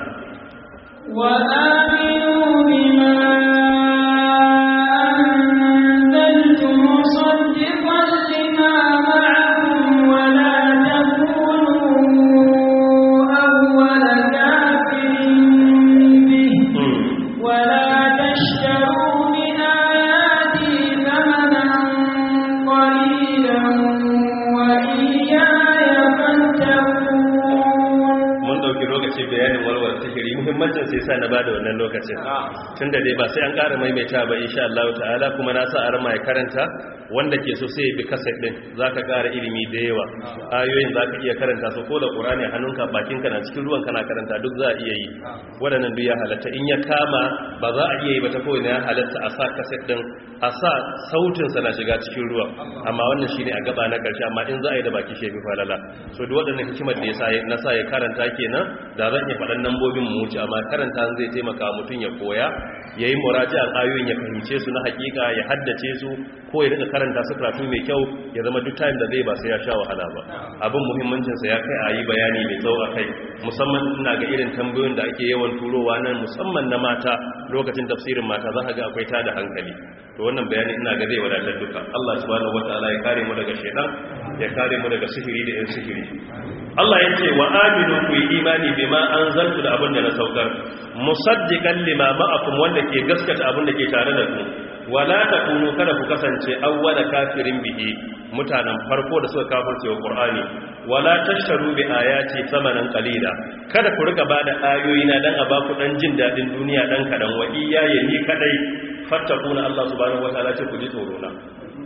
Wa aminu bima anzaltu musaddiqan lima ma'akum wa la takunu bayanin warware sihiri muhimmancin sai sa na bada wannan lokacin tunda dai ba sai an ƙara maimaita ba insha Allah ta'ala kuma na sa arma ya karanta wanda ke so sai bi kaset din zaka ƙara ilimi da yawa ayoyin zaka iya karanta su ko da Qur'ani hannunka bakinka na cikin ruwan kana karanta duk za a iya yi wadannan duk ya halatta in ya kama ba za a iya yi ba ta koyi ya halatta a sa kaset din a sa sautin sa na shiga cikin ruwan amma wannan shine a gaba na karshe amma in za a yi da baki shebi falala so duk wadannan hikimar da yasa na sa ya karanta kenan da zan iya faɗan nambobin mu wuce amma karanta zai taimaka mutun ya koya yayi muraji'an ayoyin ya fahimce su na hakika ya haddace su ko ya rika karanta su karatu mai kyau ya zama duk time da zai ba sai ya sha wahala ba abin muhimmancin sa ya kai a yi bayani mai tsawo a kai musamman ina ga irin tambayoyin da ake yawan turowa nan musamman na mata lokacin tafsirin mata za ka ga akwai tada hankali to wannan bayani ina ga zai wadatar duka Allah subhanahu wataala ya kare mu daga shedan ya kare mu daga sihiri da yan sihiri Allah ya ce wa aminu ku yi imani bima anzaltu da abin da na saukar musaddiqan lima ma'akum wanda ke gaskata abin da ke tare da ku wala takunu kada ku kasance awwala kafirin bihi mutanen farko da suka kafirce wa Qur'ani wala tashtaru bi ayati thamanan qalila kada ku rika bada ayoyi na dan a ba ku dan jin dadin duniya dan kadan wa iyaye ni kadai fattakuna Allah subhanahu wataala ce ku ji tsoro na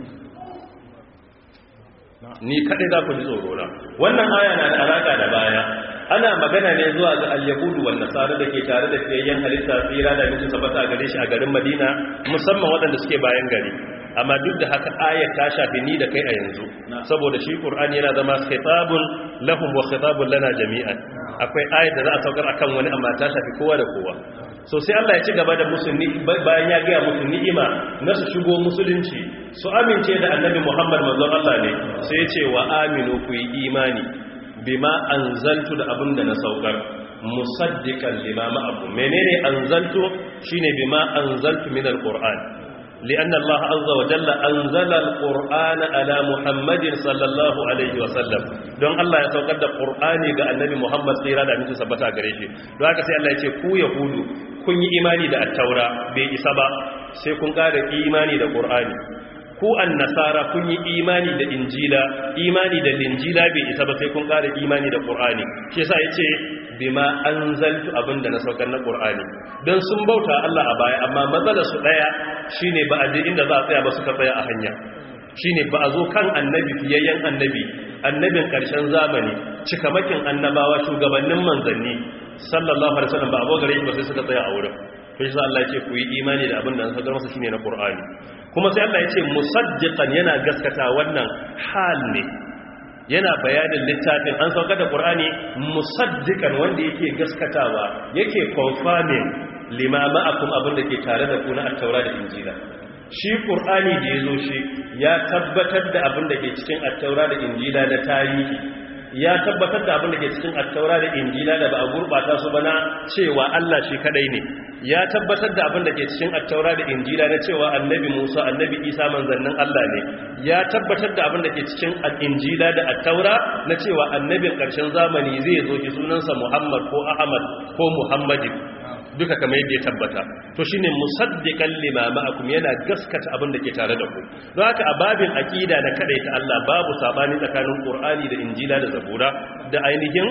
ni kadai za ku ji tsoro na wannan aya na da alaka da baya ana magana ne zuwa ga al-yahudu wal nasara da ke tare da fiyayyen halitta tsira da mutum sabata gare shi a garin Madina musamman waɗanda suke bayan gari amma duk da haka ayat ta shafi ni da kai a yanzu saboda shi Qur'ani yana zama khitabun lahum wa khitabun lana jami'an akwai ayat da za a saukar akan wani amma ta shafi kowa da kowa so sai Allah ya ci gaba da musulmi bayan ya ga musu ni'ima na su shigo musulunci su amince da annabi Muhammad manzon Allah ne sai ya ce wa aminu ku yi imani bima anzaltu da abin da na saukar musaddiqan lima ma'akum menene anzaltu shine bima anzaltu min alquran lianna Allah azza wa jalla anzala alqur'ana ala muhammadin sallallahu alaihi wa sallam don Allah ya saukar da qur'ani ga annabi Muhammad tsira da aminci sabbata gare shi don haka sai Allah ya ce ku yahudu kun yi imani da at-taura bai isa ba sai kun ƙara imani da qur'ani ku annasara kun yi imani da injila imani da linjila bai isa ba sai kun ƙara imani da qur'ani shi yasa yace bima anzaltu abinda na saukar na qur'ani dan sun bauta Allah a baya amma matsalar su daya shine ba a je inda za a tsaya ba suka tsaya a hanya shine ba a zo kan annabi fiyayyen annabi annabin karshen zamani cikamakin annabawa shugabannin manzanni sallallahu alaihi wasallam ba a gare shi ba sai suka tsaya a wurin to shi Allah ya ce ku yi imani da abin da an saukar masa shine na qur'ani kuma sai Allah ya ce musaddiqan yana gaskata wannan hal ne yana bayanin littafin an saukar da qur'ani musaddiqan wanda yake gaskatawa yake confirming lima ma'akum abin da ke tare da ku na at-taura da injila shi qur'ani da yazo shi ya tabbatar da abin da ke cikin at-taura da injila da tarihi ya tabbatar da abin da ke cikin at-taura da injila da ba a gurbata su ba na cewa Allah shi kadai ne ya tabbatar da abin da ke cikin at-taura da injila na cewa annabi Musa annabi Isa manzannin Allah ne ya tabbatar da abin da ke cikin injila da at-taura na cewa annabin karshen zamani zai zo ki sunansa Muhammad ko Ahmad ko Muhammadin duka kamar yadda ya tabbata to shine musaddiqan lima ma'akum yana gaskata abin da ke tare da ku don haka a babin aqida na kadaita Allah babu sabani tsakanin Qur'ani da Injila da Zabura da ainihin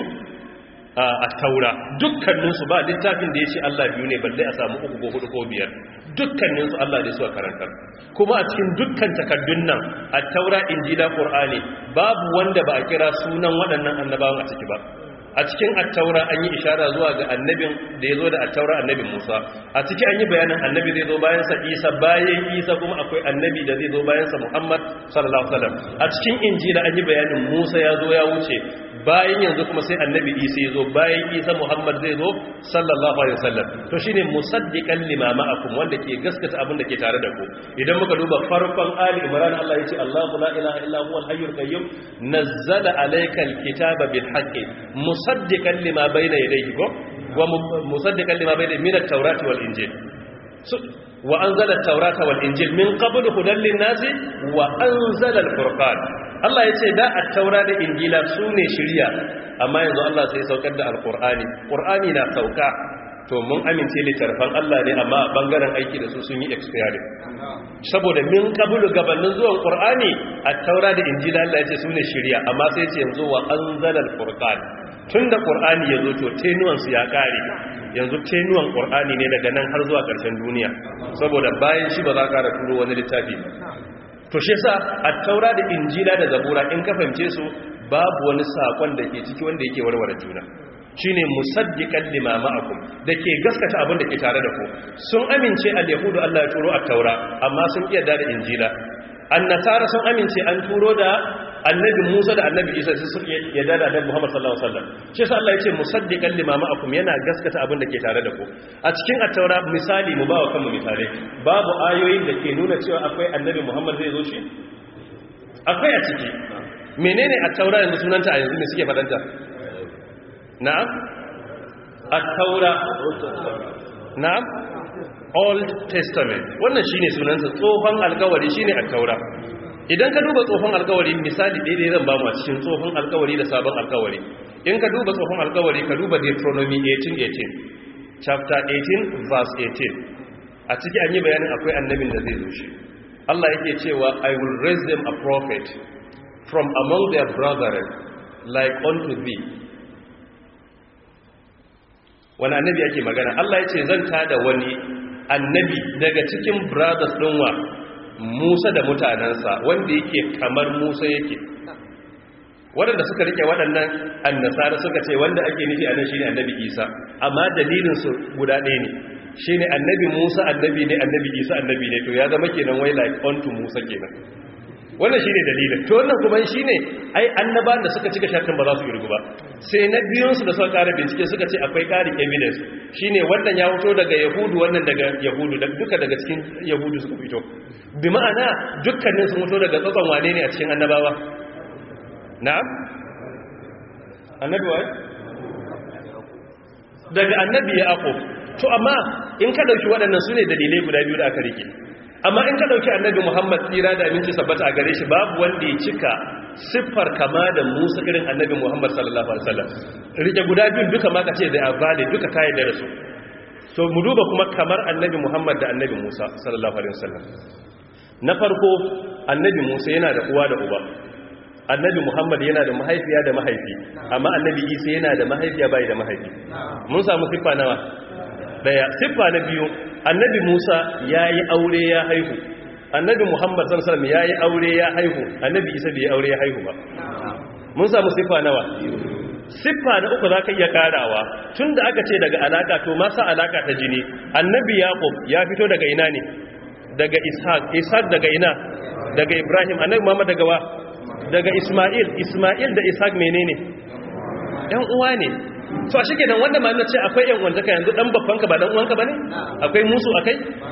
at-Taura dukkanin su ba littafin da yace Allah biyu ne balle a samu uku ko hudu ko biyar dukkanin su Allah da su karantar kuma a cikin dukkan takaddun nan at-Taura Injila Qur'ani babu wanda ba a kira sunan waɗannan annabawan a ciki ba a cikin attaura an yi ishara zuwa ga annabin da ya zo da attaura annabin Musa a ciki an yi bayanin annabi zai zo bayansa Isa bayan Isa kuma akwai annabi da zai zo bayansa Muhammad sallallahu alaihi wasallam a cikin injila an yi bayanin Musa ya zo ya wuce bayan yanzu kuma sai annabi Isa ya zo bayan Isa Muhammad zai zo sallallahu alaihi wasallam to shine musaddiqan lima ma'akum wanda ke gaskata abin da ke tare da ku idan muka duba farkon ali imran Allah yace Allahu la ilaha illa huwal hayyul qayyum nazzala alaykal kitaba bil haqqi musaddiqan lima bayna yadayhi wa musaddiqan lima bayna min at-taurati wal injil wa anzala at-taurata wal injil min qabl hudan lin-nasi wa anzala al-furqan Allah yace da at-taura da injila sune shiriya amma yanzu Allah sai saukar da al-qur'ani qur'ani na sauka to mun amince litarfan Allah ne amma bangaren aiki da su sun yi expiring saboda min qablu gabanin zuwan qur'ani at-taura da injila Allah yace sune shiriya amma sai yace yanzu wa anzala al-furqan tunda qur'ani yazo to tenuwan su ya kare yanzu tenuwan qur'ani ne daga nan har zuwa ƙarshen duniya saboda bayan shi ba za ka turo wani littafi to shi yasa at-taura da injila da zabura in ka fahimce su babu wani sakon da ke ciki wanda yake warware juna shine musaddiqan lima ma'akum dake gaskata abin da ke tare da ku sun amince al-yahudu Allah ya turo at-taura amma sun kiyarda da injila annasara sun amince an turo da annabi Musa da annabi Isa sun yadda da annabi Muhammad sallallahu alaihi wasallam shi yasa Allah ya ce musaddiqan lima ma'akum yana gaskata abin da ke tare da ku a cikin at-taura misali mu bawa kanmu misali babu ayoyin da ke nuna cewa akwai annabi Muhammad zai zo shi akwai a ciki menene at-taura yanzu sunanta a yanzu ne suke fadanta na'am at-taura na'am Old Testament wannan shine sunansa tsohon alkawari shine at-taura idan ka duba tsohon alkawari misali daidai zan ba mu a cikin tsohon alkawari da sabon alkawari in ka duba tsohon alkawari ka duba Deuteronomy 18:18 chapter 18 verse 18 a ciki an yi bayanin akwai annabin da zai zo shi Allah yake cewa I will raise them a prophet from among their brethren like unto thee wani annabi ake magana Allah ya ce zan tada wani annabi daga cikin brothers ɗinwa Musa da mutanensa wanda yake kamar Musa yake waɗanda suka rike waɗannan annasara suka ce wanda ake nufi a nan shine annabi Isa amma dalilinsu guda ɗaya ne shine annabi Musa annabi ne annabi Isa annabi ne to ya zama kenan wai like unto Musa kenan wannan shine dalilin to wannan kuma shine ai annabawan da suka cika shakkan ba za su irgu ba sai na biyun su da suka ƙara bincike suka ce akwai ƙarin evidence shine wannan ya fito daga yahudu wannan daga yahudu duka daga cikin yahudu suka fito bi ma'ana dukkanin sun fito daga tsatson wane ne a cikin annabawa na'am annabi wai daga annabi yaqub to amma in ka dauki waɗannan sune dalilai guda biyu da aka rike amma in ka dauki annabi Muhammad tsira da aminci sabbata a gare shi babu wanda ya cika siffar kama da Musa irin annabi Muhammad sallallahu alaihi wasallam rike guda biyun duka ma kace da valid duka kai da rasu so mu duba kuma kamar annabi Muhammad da annabi Musa sallallahu alaihi wasallam na farko annabi Musa yana da uwa da uba annabi Muhammad yana da mahaifiya da mahaifi amma annabi Isa yana da mahaifiya bai da mahaifi mun samu siffa nawa daya siffa na biyu annabi Musa yayi aure ya haihu annabi Muhammad sallallahu alaihi wasallam yayi aure ya haihu annabi Isa bai aure ya haihu ba mun samu siffa nawa siffa na uku zaka iya karawa tunda aka ce daga alaka to masa alaka ta jini annabi Yaqub ya fito daga ina ne daga Ishaq daga ina daga Ibrahim annabi Muhammad daga wa daga Isma'il da Ishaq menene ɗan uwa ne to a shike dan wanda ma ce akwai ɗan uwantaka yanzu dan babbanka ba dan uwanka bane akwai musu akai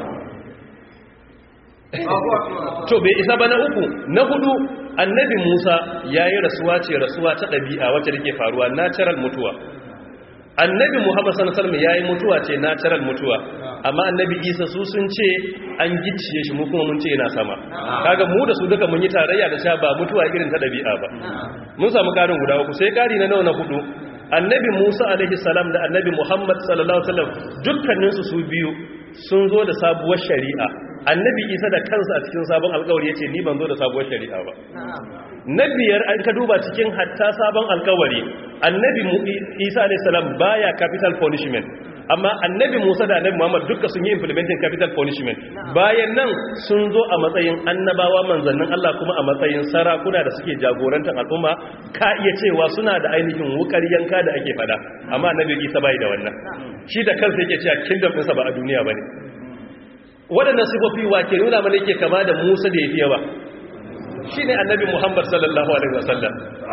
to bai isa ba na uku na hudu annabi Musa yayi rasuwa ta dabi'a wacce take faruwa natural mutuwa annabi Muhammad sallallahu alaihi wasallam yayi mutuwa ce natural mutuwa amma annabi Isa su sun ce an gicciye shi mu kuma mun ce yana sama kaga mu da su duka mun yi tarayya da cewa ba mutuwa irin ta dabi'a ba mun samu karin guda uku sai kari na nawa na hudu annabi Musa alaihi salam da annabi Muhammad sallallahu alaihi wasallam dukkanin su biyu sun zo da sabuwar shari'a annabi Isa da kansa a cikin sabon alƙawari yace ni ban zo da sabuwar shari'a ba na biyar an ka duba cikin hatta sabon alƙawari annabi Isa alaihi salam baya capital punishment amma annabi Musa da annabi Muhammad duka sun yi implementing capital punishment bayan nan sun zo a matsayin annabawa manzannin Allah kuma a matsayin sarakuna da suke jagorantar al'umma ka iya cewa suna da ainihin wukar yanka da ake fada amma annabi Isa bai da wannan shi da kansa yake cewa kingdom ɗinsa ba a duniya bane waɗannan sifofi wa ke nuna mana yake kama da Musa da yafi yawa shine annabi Muhammad sallallahu alaihi wasallam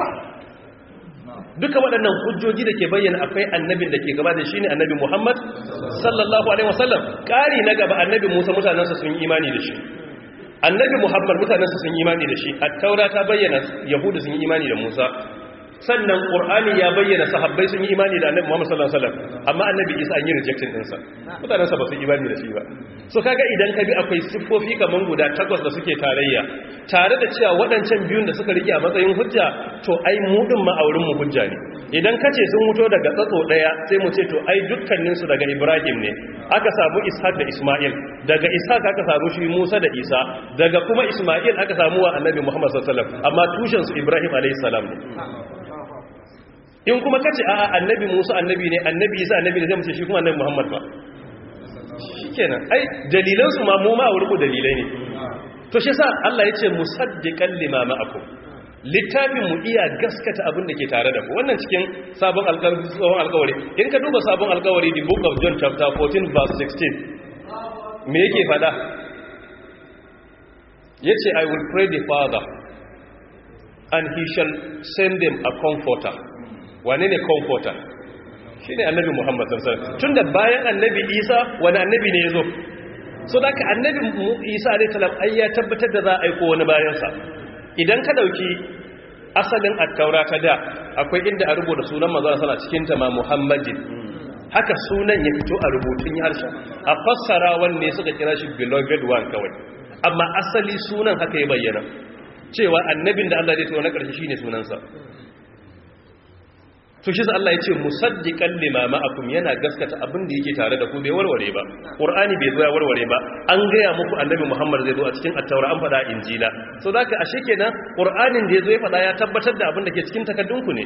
duka waɗannan hujjoji da ke bayyana akwai annabin da ke gaba da shi ne annabi Muhammad sallallahu alaihi wasallam ƙari na gaba annabi Musa mutanensa sun yi imani da shi annabi Muhammad mutanensa sun yi imani da shi at-taura ta bayyana yahudu sun yi imani da Musa sannan qur'ani ya bayyana sahabbai sun yi imani da annabi Muhammad sallallahu alaihi wasallam amma annabi Isa an yi rejection ɗinsa mutanensa ba su yi imani da shi ba so kaga idan ka bi akwai siffofi kaman guda 8 da suke tarayya tare da cewa waɗancan biyun da suka rike a matsayin hujja to ai mu din ma'aurin mu hujja ne idan kace sun muto daga tsatso daya sai mu ce to ai dukkanin su daga Ibrahim ne aka samu Ishaq da Isma'il daga Ishaq aka samu shi Musa da Isa daga kuma Isma'il aka samu wa annabi Muhammad sallallahu alaihi wasallam amma tushen su Ibrahim alaihi salam ne in kuma kace a'a annabi Musa annabi ne, annabi Isa annabi ne, zai mu ce shi kuma annabi Muhammad ba shikenan ai dalilan su ma mu ma wurku dalilai ne. To shi yasa Allah yace musaddiqan lima ma'akum, littafin mu iya gaskata abin da ke tare da ku. Wannan cikin sabon alƙawari in ka duba sabon alƙawari the book of John chapter 14 verse 16 me yake fada yace I will pray the Father and he shall send them a comforter. Wane ne comforter? Shine annabi Muhammad sallallahu alaihi wasallam. Tunda bayan annabi Isa wani annabi ne yazo? So da ka annabi Isa alaihi salam ai ya tabbatar da za a aiko wani bayan sa. Idan ka dauki asalin at-taura ta da akwai inda a rubuta sunan manzon sallallahu cikin ta ma Muhammadin. Haka sunan ya fito a rubutun harshe. A fassara wanne suka kira shi beloved one kawai. Amma asali sunan haka ya bayyana. Cewa annabin da Allah zai turo na ƙarshe shine sunansa. To shi sa Allah ya ce musaddiqan lima ma'akum, yana gaskata abin da yake tare da ku, bai warware ba. Qur'ani bai zo ya warware ba. An gaya muku annabi Muhammad zai zo a cikin at-taura, an faɗa injila. So zaka ashe kenan Qur'anin da yazo ya faɗa ya tabbatar da abin da ke cikin takaddunku ne.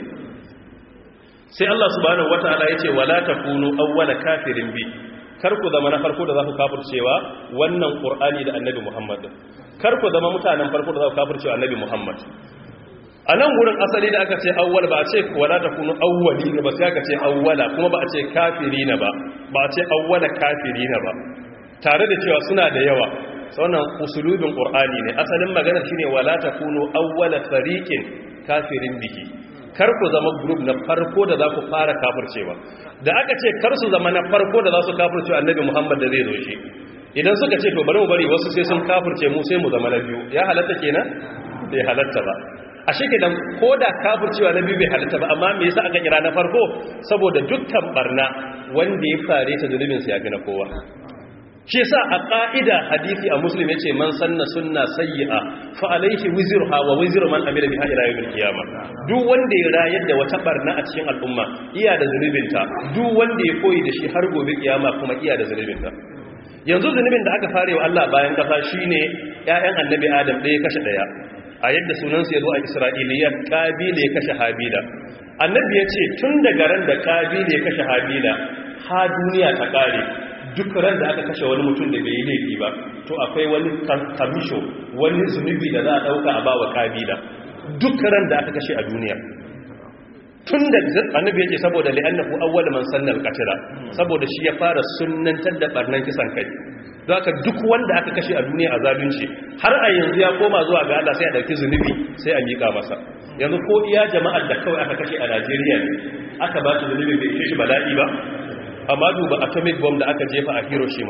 Sai Allah subhanahu wataala ya ce wala takunu awwala kafirin bi. Kar ku zama na farko da za ku kafircewa wannan Qur'ani da annabi Muhammad. Kar ku zama mutanen farko da za ku kafircewa annabi Muhammad. A nan wurin asali da aka ce awwal ba a ce wala ta kunu awwali ne ba, sai aka ce awwala, kuma ba a ce kafirina ba, ba a ce awwala kafirina ba, tare da cewa suna da yawa. Wannan usulubin Qur'ani ne. Asalin maganar shine wala ta kunu awwala fariqin kafirin bihi. Kar ku zama group na farko da za ku fara kafircewa. Da aka ce kar su zama na farko da za su kafircewa annabi Muhammad da zai zo shi. Idan suka ce to bari mu bari wasu sai sun kafirce mu sai mu zama na biyu, ya halatta kenan? Bai halatta ba. A shekidan ko da kafircewa na biyu bai halitta ba, amma me yasa aka kira na farko? Saboda dukkan barna wanda ya fare ta zunubinsa ya fi na kowa. Shi yasa a ƙa'ida hadisi a Muslim yace man sanna sunna sayyi'a fa alayhi wizruha wa wizru man amila biha ila yawmil qiyamah. Duk wanda ya rayar da wata barna a cikin al'umma iya da zunubinta, duk wanda ya koyi da shi har gobe kiyama kuma iya da zunubinta. Yanzu zunubin da aka fare wa Allah bayan kasa shine ƴaƴan annabi Adam ɗaya kashe ɗaya. A yadda sunansu ya zo a Isra'iliyar, Kabila ya kashe Habila. Annabi ya ce tun daga ran da Kabila ya kashe Habila ha duniya ta ƙare, duk ran da aka kashe wani mutum da bai yi laifi ba to akwai wani kamisho, wani zunubi da za a ɗauka a bawa Kabila duk ran da aka kashe a duniya. Tun da annabi ya ce saboda li'annahu awwal man sanna al-qatla, saboda shi ya fara sunnantar da barnan kisan kai. Zaka duk wanda aka kashe a duniya a zalunci har a yanzu ya koma zuwa ga Allah sai a dauki zunubi sai a mika masa. Yanzu ko iya jama'ar da kawai aka kashe a Najeriya aka ba su zunubi bai ishe shi bala'i ba. Amma duba atomic bomb da aka jefa a Hiroshima,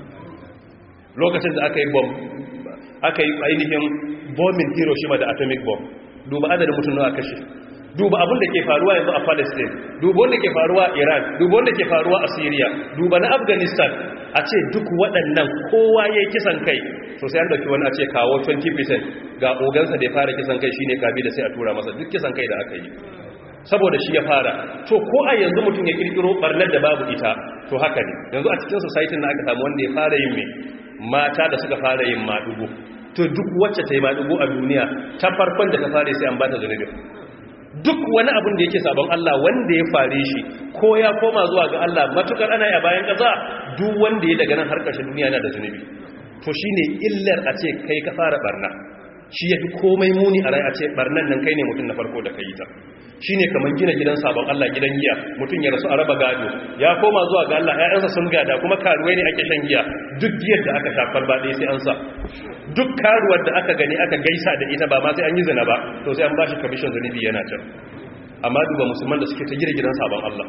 lokacin da aka yi bomb, aka yi ainihin bombing Hiroshima da atomic bomb, duba adadin mutum nawa kashe. Duba abin da ke faruwa yanzu a Palestine, duba wanda ke faruwa a Iran, duba wanda ke faruwa a Syria, duba na Afghanistan. A ce duk waɗannan kowa ya yi kisan kai, to sai an dauki wani a ce kawo 20% ga ogansa da ya fara kisan kai shine Kabila, sai a tura masa duk kisan kai da aka yi, saboda shi ya fara. To ko a yanzu mutum ya kirkiro barnar da babu ita, to haka ne. Yanzu a cikin society na aka samu wanda ya fara yin mata da suka fara yin madugo, to duk wacce ta yi madugo a duniya ta farkon da ta fara sai an bata zunubin. Duk wani abin da yake sabon Allah wanda ya fare shi ko ya koma zuwa ga Allah matukar ana yi a bayan ƙasa, duk wanda ya daga nan har ƙarshen duniya yana da zunubi. To shine illar a ce kai ka fara barna, shi yafi komai muni a rai a ce barnan nan kai ne mutum na farko da kai ta. Shine kaman gina gidan sabon Allah, gidan giya, mutum ya rasu a raba gado, ya koma zuwa ga Allah, ƴaƴansa sun gada kuma karuwai ne ake shan giya, duk giyar da aka sha kwalba ɗaya sai an sa. Duk karuwar da aka gani aka gaisa da ita ba ma sai an yi zina ba, to sai an bashi commission zunubi yana can. Amma duba musulman da suke ta gina gidan sabon Allah.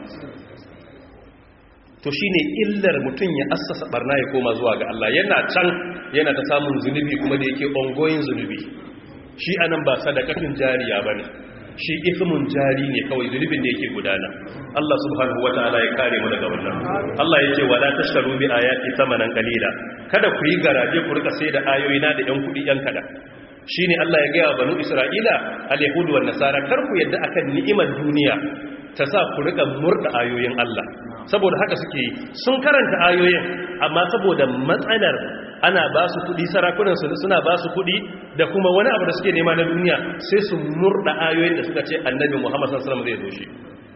To shine illar mutum ya assasa barna ya koma zuwa ga Allah, yana can yana ta samun zunubi kuma da yake ongoing zunubi. Shi anan ba sadakatun jariya bane, shi ismun jari ne kawai, zunubin da yake gudana. Allah subhanahu wataala ya kare mu daga wannan. Allah yake wala tashtaru bi ayati thamanan qalila, kada ku yi garaje ku rika sai da ayoyina da yan kudi yan kada. Shine Allah ya gaya wa banu Isra'ila al-yahudu wan nasara, kar ku yadda akan ni'imar duniya ta sa ku rika murda ayoyin Allah. Saboda haka suke yi, sun karanta ayoyin amma saboda matsalar ana ba su kudi, sarakunan su suna ba su kudi da kuma wani abu da suke nema na duniya, sai su murda ayoyin da suka ce annabi Muhammad sallallahu alaihi wasallam zai zo shi.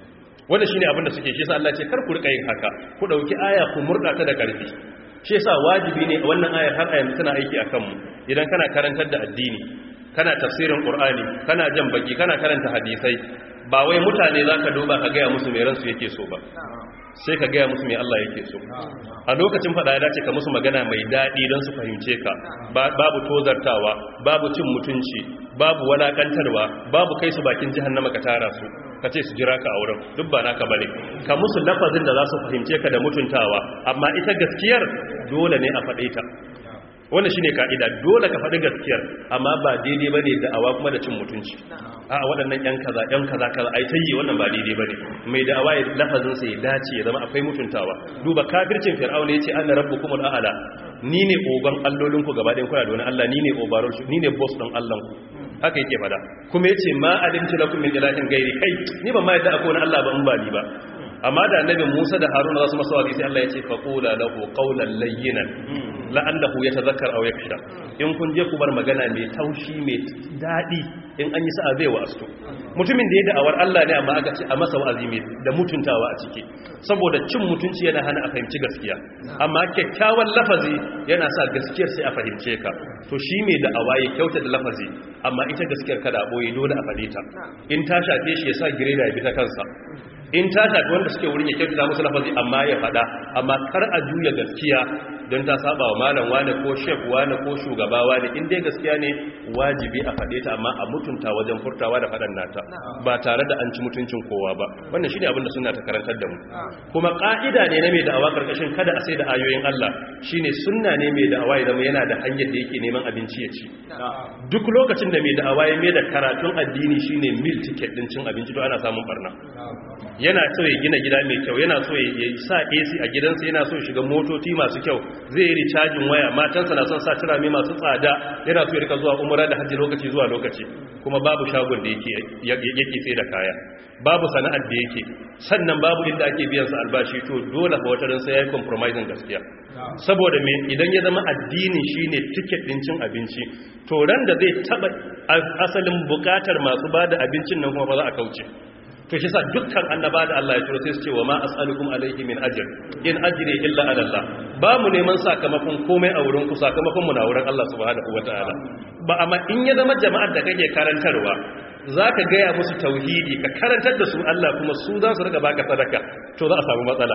wanda shine abin da suke shi yasa Allah ce kar ku rika yin haka ku dauki aya ku murda ta da karfi shi yasa wajibi ne wannan ayar har a yanzu tana aiki akan mu idan kana karantar da addini kana tafsirin qur'ani kana jan baki kana karanta hadisai ba wai mutane zaka duba ka ga musu me ransu yake so ba sai ka gaya musu mai Allah yake so a lokacin fada ya dace ka musu magana mai daɗi don su fahimce ka babu tozartawa babu cin mutunci babu walakantarwa babu kai su bakin jahannama ka tara su ka ce su jira ka a wurin duk ba naka bane ka musu lafazin da za su fahimce ka da mutuntawa amma ita gaskiyar dole ne a faɗe ta wannan shine kaida dole ka faɗi gaskiyar amma ba daidai bane da awa kuma da cin mutunci a waɗannan yan kaza ai tayi wannan ba daidai bane mai da awa lafazin sa ya dace ya zama akwai mutuntawa duba kafircin fir'auna yace anna rabbukumul a'la ni ne ogan allolinku gaba ɗayan kuna da wani Allah ni ne obaron shi ni ne boss ɗin Allah ku haka yake fada kuma yace ma alimtu lakum min ilahin gairi kai ni ban ma yadda akwai wani Allah ba in ba ni ba amma da annabi Musa da Haruna za su masa wazi sai Allah ya ce faqula lahu qawlan layyinan la'allahu yatadhakkar aw yakhsha in kun je ku bar magana mai taushi mai dadi in an yi sa'a zai wa'astu mutumin da ya da'awar Allah ne amma aka ce a masa wa'azi mai da mutuntawa a ciki saboda cin mutunci yana hana a fahimci gaskiya amma kyakkyawan lafazi yana sa gaskiyar sai a fahimce ka to shi mai da'awa ya kyauta da lafazi amma ita gaskiyar kada a boye dole a fade ta in ta shafe shi ya sa gireda ya bi ta kansa in ta shafi wanda suke wurin ya kyautata musu lafazi amma ya fada amma kar a juya gaskiya don ta saba wa malam wane ko shek wane ko shugaba wane in dai gaskiya ne wajibi a fade ta amma a mutunta wajen furtawa da fadan nata ba tare da an ci mutuncin kowa ba wannan shine abin da sunna ta karantar da mu kuma ka'ida ne na mai da'awa karkashin kada a sai da ayoyin Allah shine sunna ne mai da'awa ya zama yana da hanyar da yake neman abinci ya ci duk lokacin da mai da'awa ya mai da karatun addini shine meal ticket din cin abinci to ana samun barna yana so ya gina gida mai kyau yana so ya sa AC a gidansa yana so ya shiga motoci masu kyau zai yi recharging waya matansa na son sa turame masu tsada yana so ya rika zuwa umara da hajji lokaci zuwa lokaci kuma babu shagon da yake sai da kaya babu sana'ar da yake sannan babu inda ake biyan sa albashi to dole fa wata ran sai yayi compromising gaskiya saboda me idan ya zama addini shine ticket din cin abinci to ran da zai taba asalin bukatar masu bada abincin nan kuma ba za a kauce to shi sa dukkan annaba da Allah ya turo sai su ce wa ma as'alukum alayhi min ajr in ajri illa ala Allah ba mu neman sakamakon komai a wurin ku sakamakon mu na wurin Allah subhanahu wataala ba amma in ya zama jama'ar da kake karantarwa zaka gaya musu tauhidi ka karantar da su Allah kuma su za su riga baka sadaka to za a samu matsala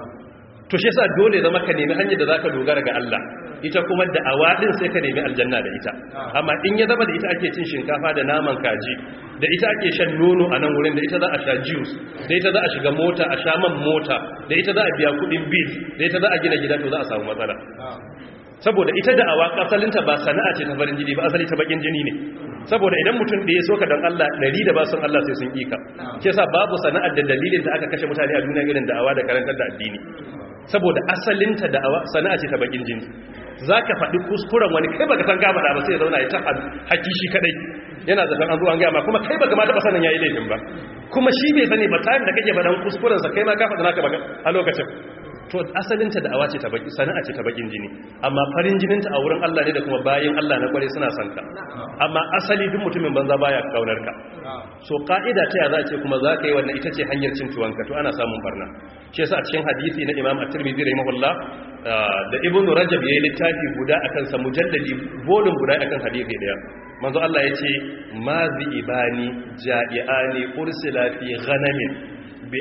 to shi sa dole zama ka nemi hanyar da zaka dogara ga Allah ita kuma da awadin sai ka nemi aljanna da ita amma in ya zama da ita ake cin shinkafa da naman kaji da ita ake shan nono a nan wurin da ita za a sha juice da ita za a shiga mota a sha man mota da ita za a biya kudin bil da ita za a gina gida to za a samu matsala saboda ita da awa asalinta ba sana'a ce ta farin jini ba asali ta bakin jini ne saboda idan mutum da ya soka don Allah 100 da ba sun Allah sai sun kika ke sa babu sana'ar da dalilin da aka kashe mutane a duniya irin da'awa da karantar da addini saboda asalinta da'awa sana'a ce ta bakin jini zaka faɗi kuskuren wani kai baka san gaba da ba sai ya zauna ya ta haki shi kadai yana zaton an zo an gama kuma kai baka ma taba sanin yayi laifin ba kuma shi bai sani ba tayin da kake faɗan kuskuren sa kai ma ka faɗa naka baka a lokacin to asalinta da'awa ce ta baki sana'a ce ta bakin jini amma farin jininta a wurin Allah ne da kuma bayin Allah na kware suna son ka amma asali duk mutumin banza baya kaunar ka so ka'ida ta ya za ce kuma za ka yi wannan ita ce hanyar cin tuwanka to ana samun barna shi yasa a cikin hadisi na Imam At-Tirmidhi rahimahullah da Ibn Rajab yayin littafi guda akan sa mujalladi volume guda akan hadisi daya manzo Allah yace mazi ibani ja'iani ursila fi ghanamin bi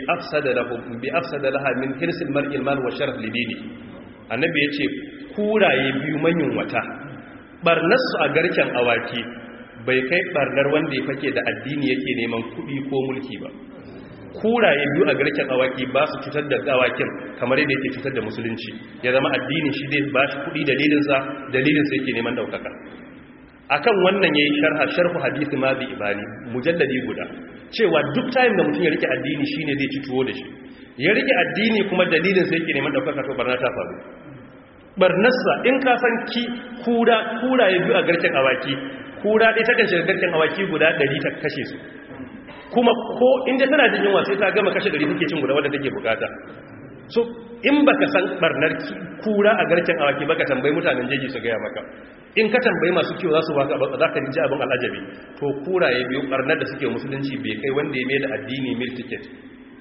afsada laha min hirsil mar'il mal wa sharaf lidini annabi yace kuraye biyu manyan wata barnasu a garken awaki bai kai barnar wanda ya fake da addini yake neman kudi ko mulki ba kuraye biyu a garken awaki ba su cutar da awakin kamar yadda yake cutar da musulunci ya zama addini shi zai ba shi kudi dalilinsa yake neman daukaka akan wannan yayi sharhu hadisi mazi ibani mujalladi guda cewa duk time da mutum ya rike addini shine zai ci tuwo da shi ya rike addini kuma dalilin sai yake neman daukaka to barna ta faru barnarsa in ka san kura ya biyu a garken awaki kura dai ta kan shiga garken awaki guda 100 ta kashe su kuma ko inda tana jin yunwa sai ta gama kashe 100 take cin guda wanda take bukata so in baka san barnar kura a garken awaki baka tambayi mutanen jeji su gaya maka in ka tambayi masu kiwo za su baka za ka ji abin al'ajabi to kuraye biyu barnar da suke musulunci bai kai wanda ya mai da addini mil ticket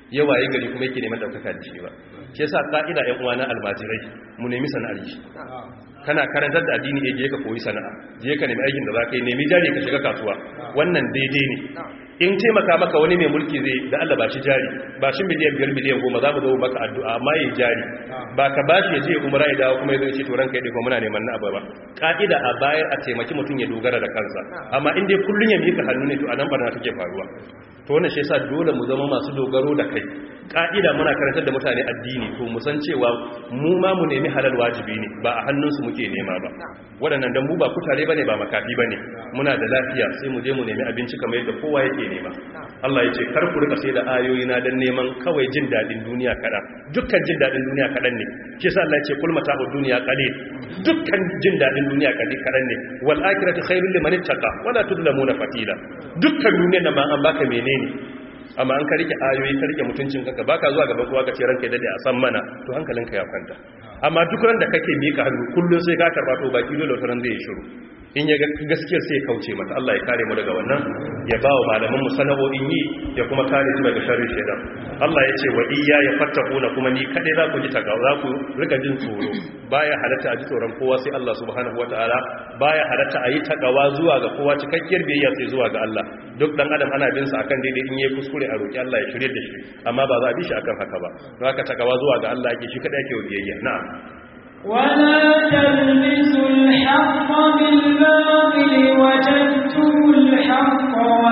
yawa yi gari kuma yake neman daukaka da shi ba. Shi yasa ka'ida ƴan uwa na almajirai mu nemi sana'ar yi. Kana karantar da addini je ka koyi sana'a, je ka nemi aikin da za ka yi, nemi jari ka shiga kasuwa, wannan daidai ne. In taimaka maka wani mai mulki zai da Allah ba shi jari, ba shi miliyan 5 miliyan 10 za mu zo maka addu'a, amma yi jari ba ka bashi ya je umara ya dawo kuma ya zo ce to ranka ya dai muna neman na abu ba. Ka'ida a bayar a taimaki mutum ya dogara da kansa, amma in dai kullun ya mika hannu ne to anan barna take faruwa. To wannan shi yasa dole mu zama masu dogaro da kai. Ka'ida muna karantar da mutane addini to mu san cewa mu ma mu nemi halal wajibi ne, ba a hannunsu muke nema ba. Waɗannan dan mu ba kutare bane ba makafi bane, muna da lafiya sai mu je mu nemi abinci kamar yadda kowa yake nema. Allah ya ce kar ku rika sai da ayoyi na dan neman kawai jin dadin duniya kadan. Dukkan jin dadin duniya kadan ne. Shi yasa Allah ya ce kul mata'ud dunya qalil. Dukkan jin dadin duniya kadan ne. Wal akhiratu khairul liman ittaqa wala tudlamuna fatila. Dukkan duniyar nan ma an baka menene? Amma an ka rike ayoyi ka rike mutuncin kanka baka zuwa gaban kowa ka ce ranka dade a san mana, to hankalinka ya kwanta. Amma duk ran da kake mika hannu kullun sai ka karba to baki dole wataran zai shiru. In ya gaskiyar sai kauce mata. Allah ya kare mu daga wannan, ya bawa malaman mu sana'o'in yi, ya kuma kare su daga sharrin shaytan. Allah ya ce wa iyya ya fattaquna, kuma ni kadai za ku ji takawa, za ku rika jin tsoro. Baya halatta a ji tsoron kowa sai Allah subhanahu wataala, baya halatta a yi takawa zuwa ga kowa, cikakkiyar biyayya sai zuwa ga Allah. Duk dan adam ana bin sa akan daidai, in yayi kuskure a roki Allah ya shirye da shi, amma ba za a bi shi akan haka ba. Don haka takawa zuwa ga Allah yake, shi kadai yake biyayya. Na'am. ولا تلبسوا الحق بالباطل وتكتموا الحق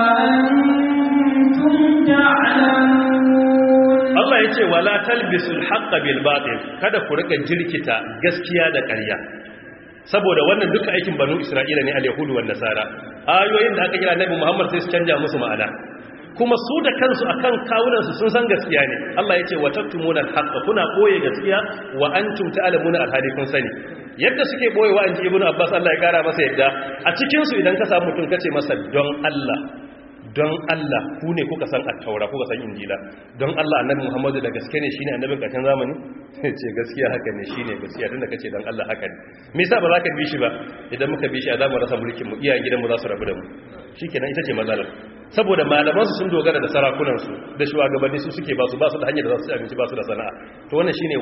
وأنتم تعلمون. Allah ya ce wala talbisul haqqa bil batil, kada ku rika jirkita gaskiya da ƙarya. Saboda wannan duka aikin banu Isra'ila ne, al-yahudu wan nasara. Ayoyin da aka kira Annabi Muhammad sai su canja musu ma'ana. Kuma su da kansu akan kawunansu sun san gaskiya ne. Allah ya ce wa taktumuna al-haqqa, kuna boye gaskiya wa antum ta'lamuna al-hali, kun sani. Yadda suke boyewa inji Ibn Abbas, Allah ya kara masa yadda, a cikin su idan ka samu mutum kace masa don Allah ku ne kuka san at-taura kuka san injila, don Allah annabi Muhammadu da gaske ne shine annabin karshen zamani? Ce gaskiya haka ne, shine gaskiya, tunda kace don Allah haka ne. Me yasa ba za ka bi shi ba? Idan muka bi shi a zamu rasa mulkin mu, iyayen gidan mu za su rabu da mu. Shikenan ita ce matsalar. Saboda malaman su sun dogara da sarakunan su da shugabanni, su suke ba su da hanyar da za su ci abinci, ba su da sana'a. To wannan shine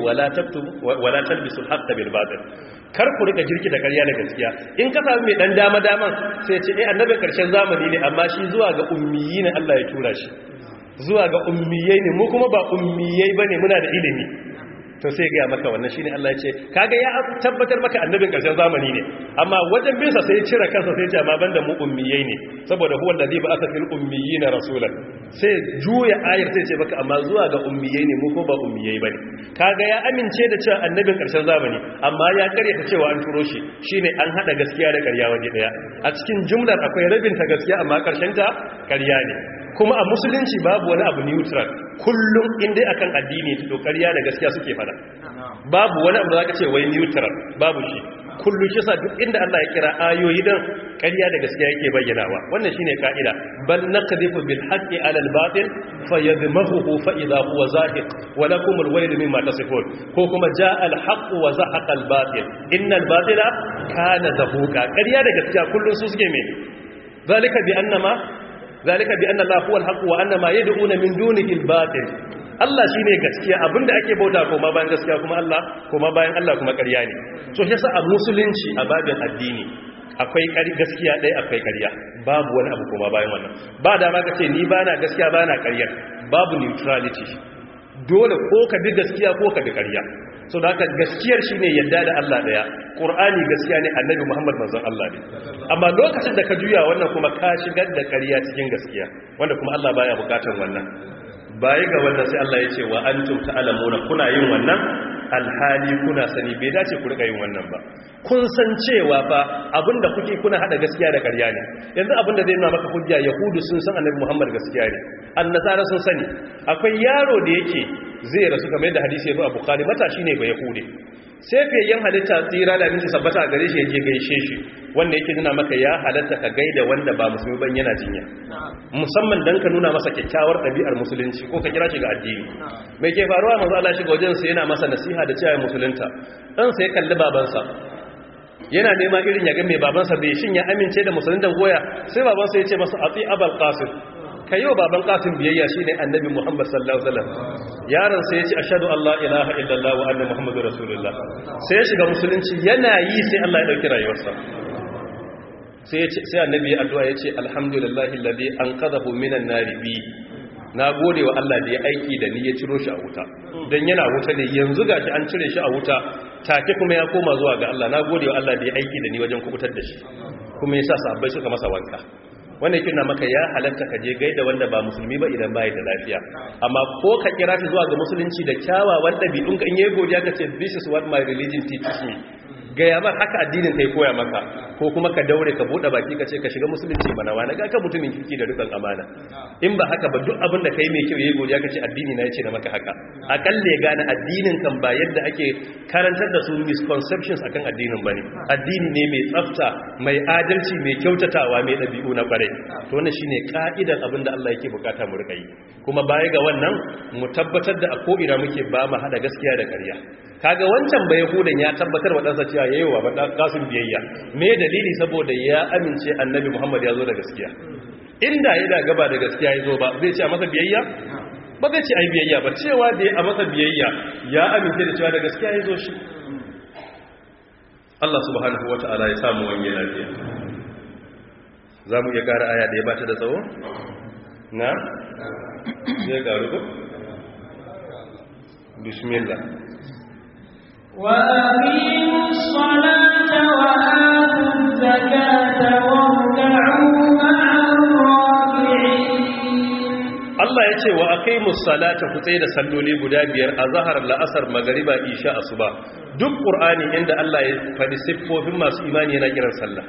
wala talbisul haqqa bil batil. Kar ku rika jirki da ƙarya da gaskiya. In ka samu mai dan dama daman sai ce annabin karshen zamani ne, amma shi zuwa ga ummiyi ne Allah ya tura shi. Zuwa ga ummiyai ne, mu kuma ba ummiyai bane, muna da ilimi. To sai ga maka wannan shine Allah ya ce kaga ya tabbatar maka annabin karshen zamani ne, amma wajen bin sa sai ya cire kansa sai ya ce amma banda mu ummiyai ne, saboda huwa allazi ba'atha fil ummiyina rasulan. Sai juya ayar sai ce maka amma zuwa ga ummiyai ne, mu ko ba ummiyai bane. Kaga ya amince da cewa annabin karshen zamani, amma ya karyata cewa an turo shi. Shine an hada gaskiya da ƙarya waje daya. A cikin jumlar akwai rabin ta gaskiya amma karshen ta ƙarya ne. Kuma a musulunci babu wani abu neutral, kullum inda akan addini to ƙarya da gaskiya suke fada. Babu wani abu da zaka ce wai neutral, babu shi. Kullum shi sa duk inda Allah ya kira ayoyi dan ƙarya da gaskiya yake bayyanawa. Wannan shine ka'ida. Bal naqdhifu bil haqqi 'ala al batil fayadmaghuhu fa idha huwa zahiq wa lakum al waylu mimma tasifun. Ko kuma ja'a al haqqu wa zahaqa al batil innal batila kana zahuqa. Ƙarya da gaskiya kullum su suke me? Zalika bi annama zalika bi anna Allah huwa al-haqq wa anna ma yad'una min dunihi al-batil. Allah shine gaskiya, abinda ake bauta kuma bayan gaskiya kuma Allah, kuma bayan Allah kuma ƙarya ne. So shi yasa a musulunci a babin addini akwai gaskiya ɗaya, akwai ƙarya, babu wani abu kuma bayan wannan. Ba da ma kace ni bana gaskiya bana ƙarya, babu neutrality. Dole ko ka bi gaskiya ko ka bi ƙarya. So da haka gaskiyar shine yadda da Allah daya, Qur'ani gaskiya ne, Annabi Muhammad manzon Allah ne. Amma lokacin da ka juya wannan kuma ka shigar da ƙarya cikin gaskiya, wanda kuma Allah baya bukatar wannan. Baya ga wannan sai Allah ya ce wa antum ta'lamuna, kuna yin wannan alhali kuna sani, bai dace ku rika yin wannan ba. Kun san cewa fa abinda kuke kuna hada gaskiya da ƙarya ne. Yanzu abinda zai nuna maka hujja, Yahudu sun san Annabi Muhammad gaskiya ne, Annasara sun sani. Akwai yaro da yake zai rasu kamar yadda hadisi ya zo a Bukhari, matashi ne ba Yahudi. Sai fiyayyen halitta tsira da minci sabbata a gare shi ya je gaishe shi, wanda yake nuna maka ya halatta ka gaida wanda ba musulmi ban yana jinya, musamman dan ka nuna masa kyakkyawar ɗabi'ar musulunci ko ka kira shi ga addini. Mai ke faruwa, manzo Allah shiga wajen sa yana masa nasiha da cewa musulunta. Dan sai kalli babansa, yana nema irin ya ga mai babansa bai shin ya amince da musulunta goya. Sai babansa ya ce masa ati abul qasim, kai wa baban Qasim biyayya shine annabi Muhammad sallallahu alaihi wasallam yaron sai ya ce ashhadu an la ilaha illallah wa anna muhammadur rasulullah sai ya shiga musulunci yana yi sai Allah ya dauki rayuwarsa sai annabi ya addu'a ya ce alhamdulillahi alladhi anqadhahu minan nari bi na gode wa Allah da ya aiki da ni ya ciro shi a wuta dan yana wuta ne yanzu gashi an cire shi a wuta take kuma ya koma zuwa ga Allah na gode wa Allah da ya aiki da ni wajen kubutar da shi kuma yasa sahabbai suka masa wanka wannan yake na maka ya halatta ka je gaida wanda ba musulmi ba idan bai da lafiya amma ko ka kira shi zuwa ga musulunci da kyawawan dabi'un ka in yayi godiya ka ce this is what my religion teaches me gaya mar haka addinin kai koya maka ko kuma ka daure ka bude baki ka ce ka shiga musulunci mana wani ga ka mutumin kiki da dukan amana in ba haka ba duk abin da kai mai kyau yayi godiya ka ce addini na yace na maka haka akalle ya gane addinin kan ba yadda ake karantar da su misconceptions akan addinin bane addini ne mai tsafta mai adalci mai kyautatawa mai dabi'u na kware to wannan shine ka'idan abin da Allah yake bukata mu rika yi kuma baya ga wannan mu tabbatar da a ko ina muke ba mu hada gaskiya da ƙarya kaga wancan bai yahudan ya tabbatar wa ɗansa cewa yayi wa Qasim biyayya me dalili saboda ya amince annabi Muhammad ya zo da gaskiya inda yana gaba da gaskiya ya zo ba zai ce a masa biyayya ba zai ce ai biyayya ba cewa da a masa biyayya ya amince da cewa da gaskiya ya zo shi Allah subhanahu wata'ala ya samu wani lafiya za mu iya ƙara aya da ya bata da tsawo na zai ƙaru ko bismillah وأقيموا الصلاة وآتوا الزكاة واركعوا مع الراكعين Allah ya ce wa aqimus salata ku tsaye da salloli guda biyar a zahar la'asar magariba isha asuba duk qur'ani inda Allah ya faɗi siffofin masu imani yana kiran sallah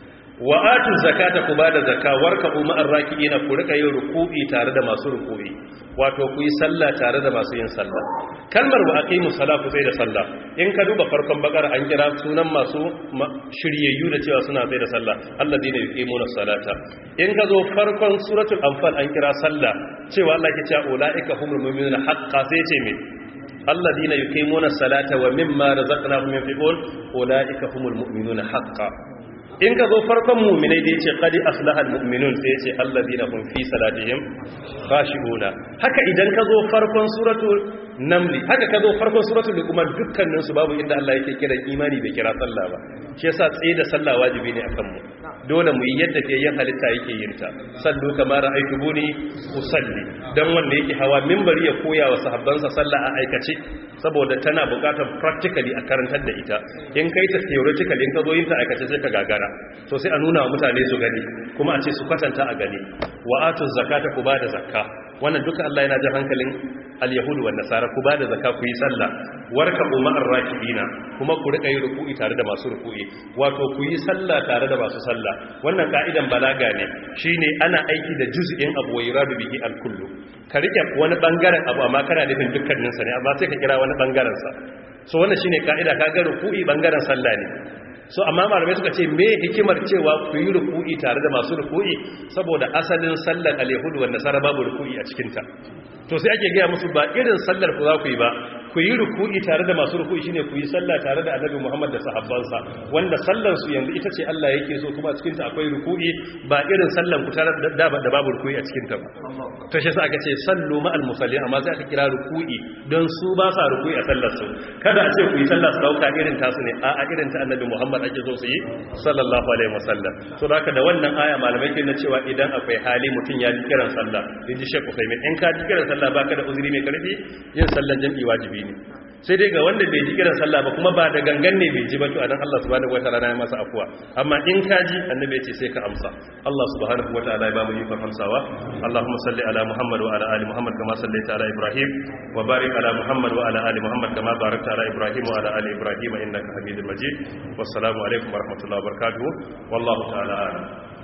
wa atu zakata ku bada zakka warka'u ma'ar raki'ina ku rika yin ruku'i tare da masu ruku'i wato ku yi sallah tare da masu yin sallah kalmar wa aqimus salata ku tsaye da sallah in ka duba farkon bakara an kira sunan masu shiryayyu da cewa suna tsaye da sallah alladina yuqimuna salata in ka zo farkon suratul anfal an kira sallah cewa Allah ke cewa ulaika humul mu'minuna haqqan sai ce me alladina yuqimuna salata wa mimma razaqnahum yunfiqun ulaika humul mu'minuna haqqan in ka zo farkon mu'minai da yace qad aflaha almu'minun sai yace alladina hum fi salatihim khashi'una haka idan ka zo farkon suratul namli haka ka zo farkon suratul luqman dukkanin su babu inda Allah yake kiran imani bai kira sallah ba shi yasa tsaye da sallah wajibi ne akan mu dole mu yi yadda fiyayyen halitta yake yin ta sallu kama ra'aytumuni usalli dan wanda yake hawa minbari ya koya wa sahabbansa sallah a aikace saboda tana buƙatar practically a karantar da ita in kai ta theoretically in ka zo yin ta aikace sai ka gagara so sai a nuna wa mutane su gani kuma a ce su kwatanta a gani wa atu zakata ku bada zakka wannan duka Allah yana jin hankalin al-yahudu wan nasara ku bada zakka ku yi sallah warkabu ma'ar rakibina kuma ku rika yi ruku'i tare da masu ruku'i wato ku yi sallah tare da masu sallah wannan ka'idan balaga ne shine ana aiki da juz'in abu wa yuradu bihi al-kullu ka rike wani bangaren abu amma kana nufin dukkanin sa ne amma sai ka kira wani bangaren sa so wannan shine ka'ida kaga ruku'i bangaren sallah ne so amma malamai suka ce me hikimar cewa ku yi ruku'i tare da masu ruku'i saboda asalin sallar al-yahudu wan nasara babu ruku'i a cikin ta to sai ake gaya musu ba irin sallar ku za ku yi ba ku yi ruku'i tare da masu ruku'i shine ku yi sallah tare da annabi Muhammad da sahabbansa wanda sallar su yanzu ita ce Allah yake so kuma a cikin ta akwai ruku'i ba irin sallan ku tare da babu ruku'i a cikin ta ba to shi sai aka ce sallu ma'al musallin amma sai aka kira ruku'i don su ba sa ruku'i a sallar su kada a ce ku yi sallah su dauka irin ta su ne a irin ta annabi Muhammad ake so su yi sallallahu alaihi wasallam so haka da wannan aya malamai ke na cewa idan akwai hali mutun ya ji kiran sallah yaji Sheikh Usaimin in ka ji kiran sallah baka da uzuri mai karfi yin sallan jami'i wajibi ne sai dai ga wanda bai ji kiran sallah ba kuma ba da gangan ne bai ji ba to anan Allah subhanahu wataala ya masa afwa amma in ka ji annabi ya ce sai ka amsa Allah subhanahu wataala ya ba mu ikon amsawa Allahumma salli ala Muhammad wa ala ali Muhammad kama sallaita ala Ibrahim wa barik ala Muhammad wa ala ali Muhammad kama barakta ala Ibrahim wa ala ali Ibrahim innaka Hamidul Majid wassalamu alaikum wa rahmatullahi wa barakatuh wallahu ta'ala a'lam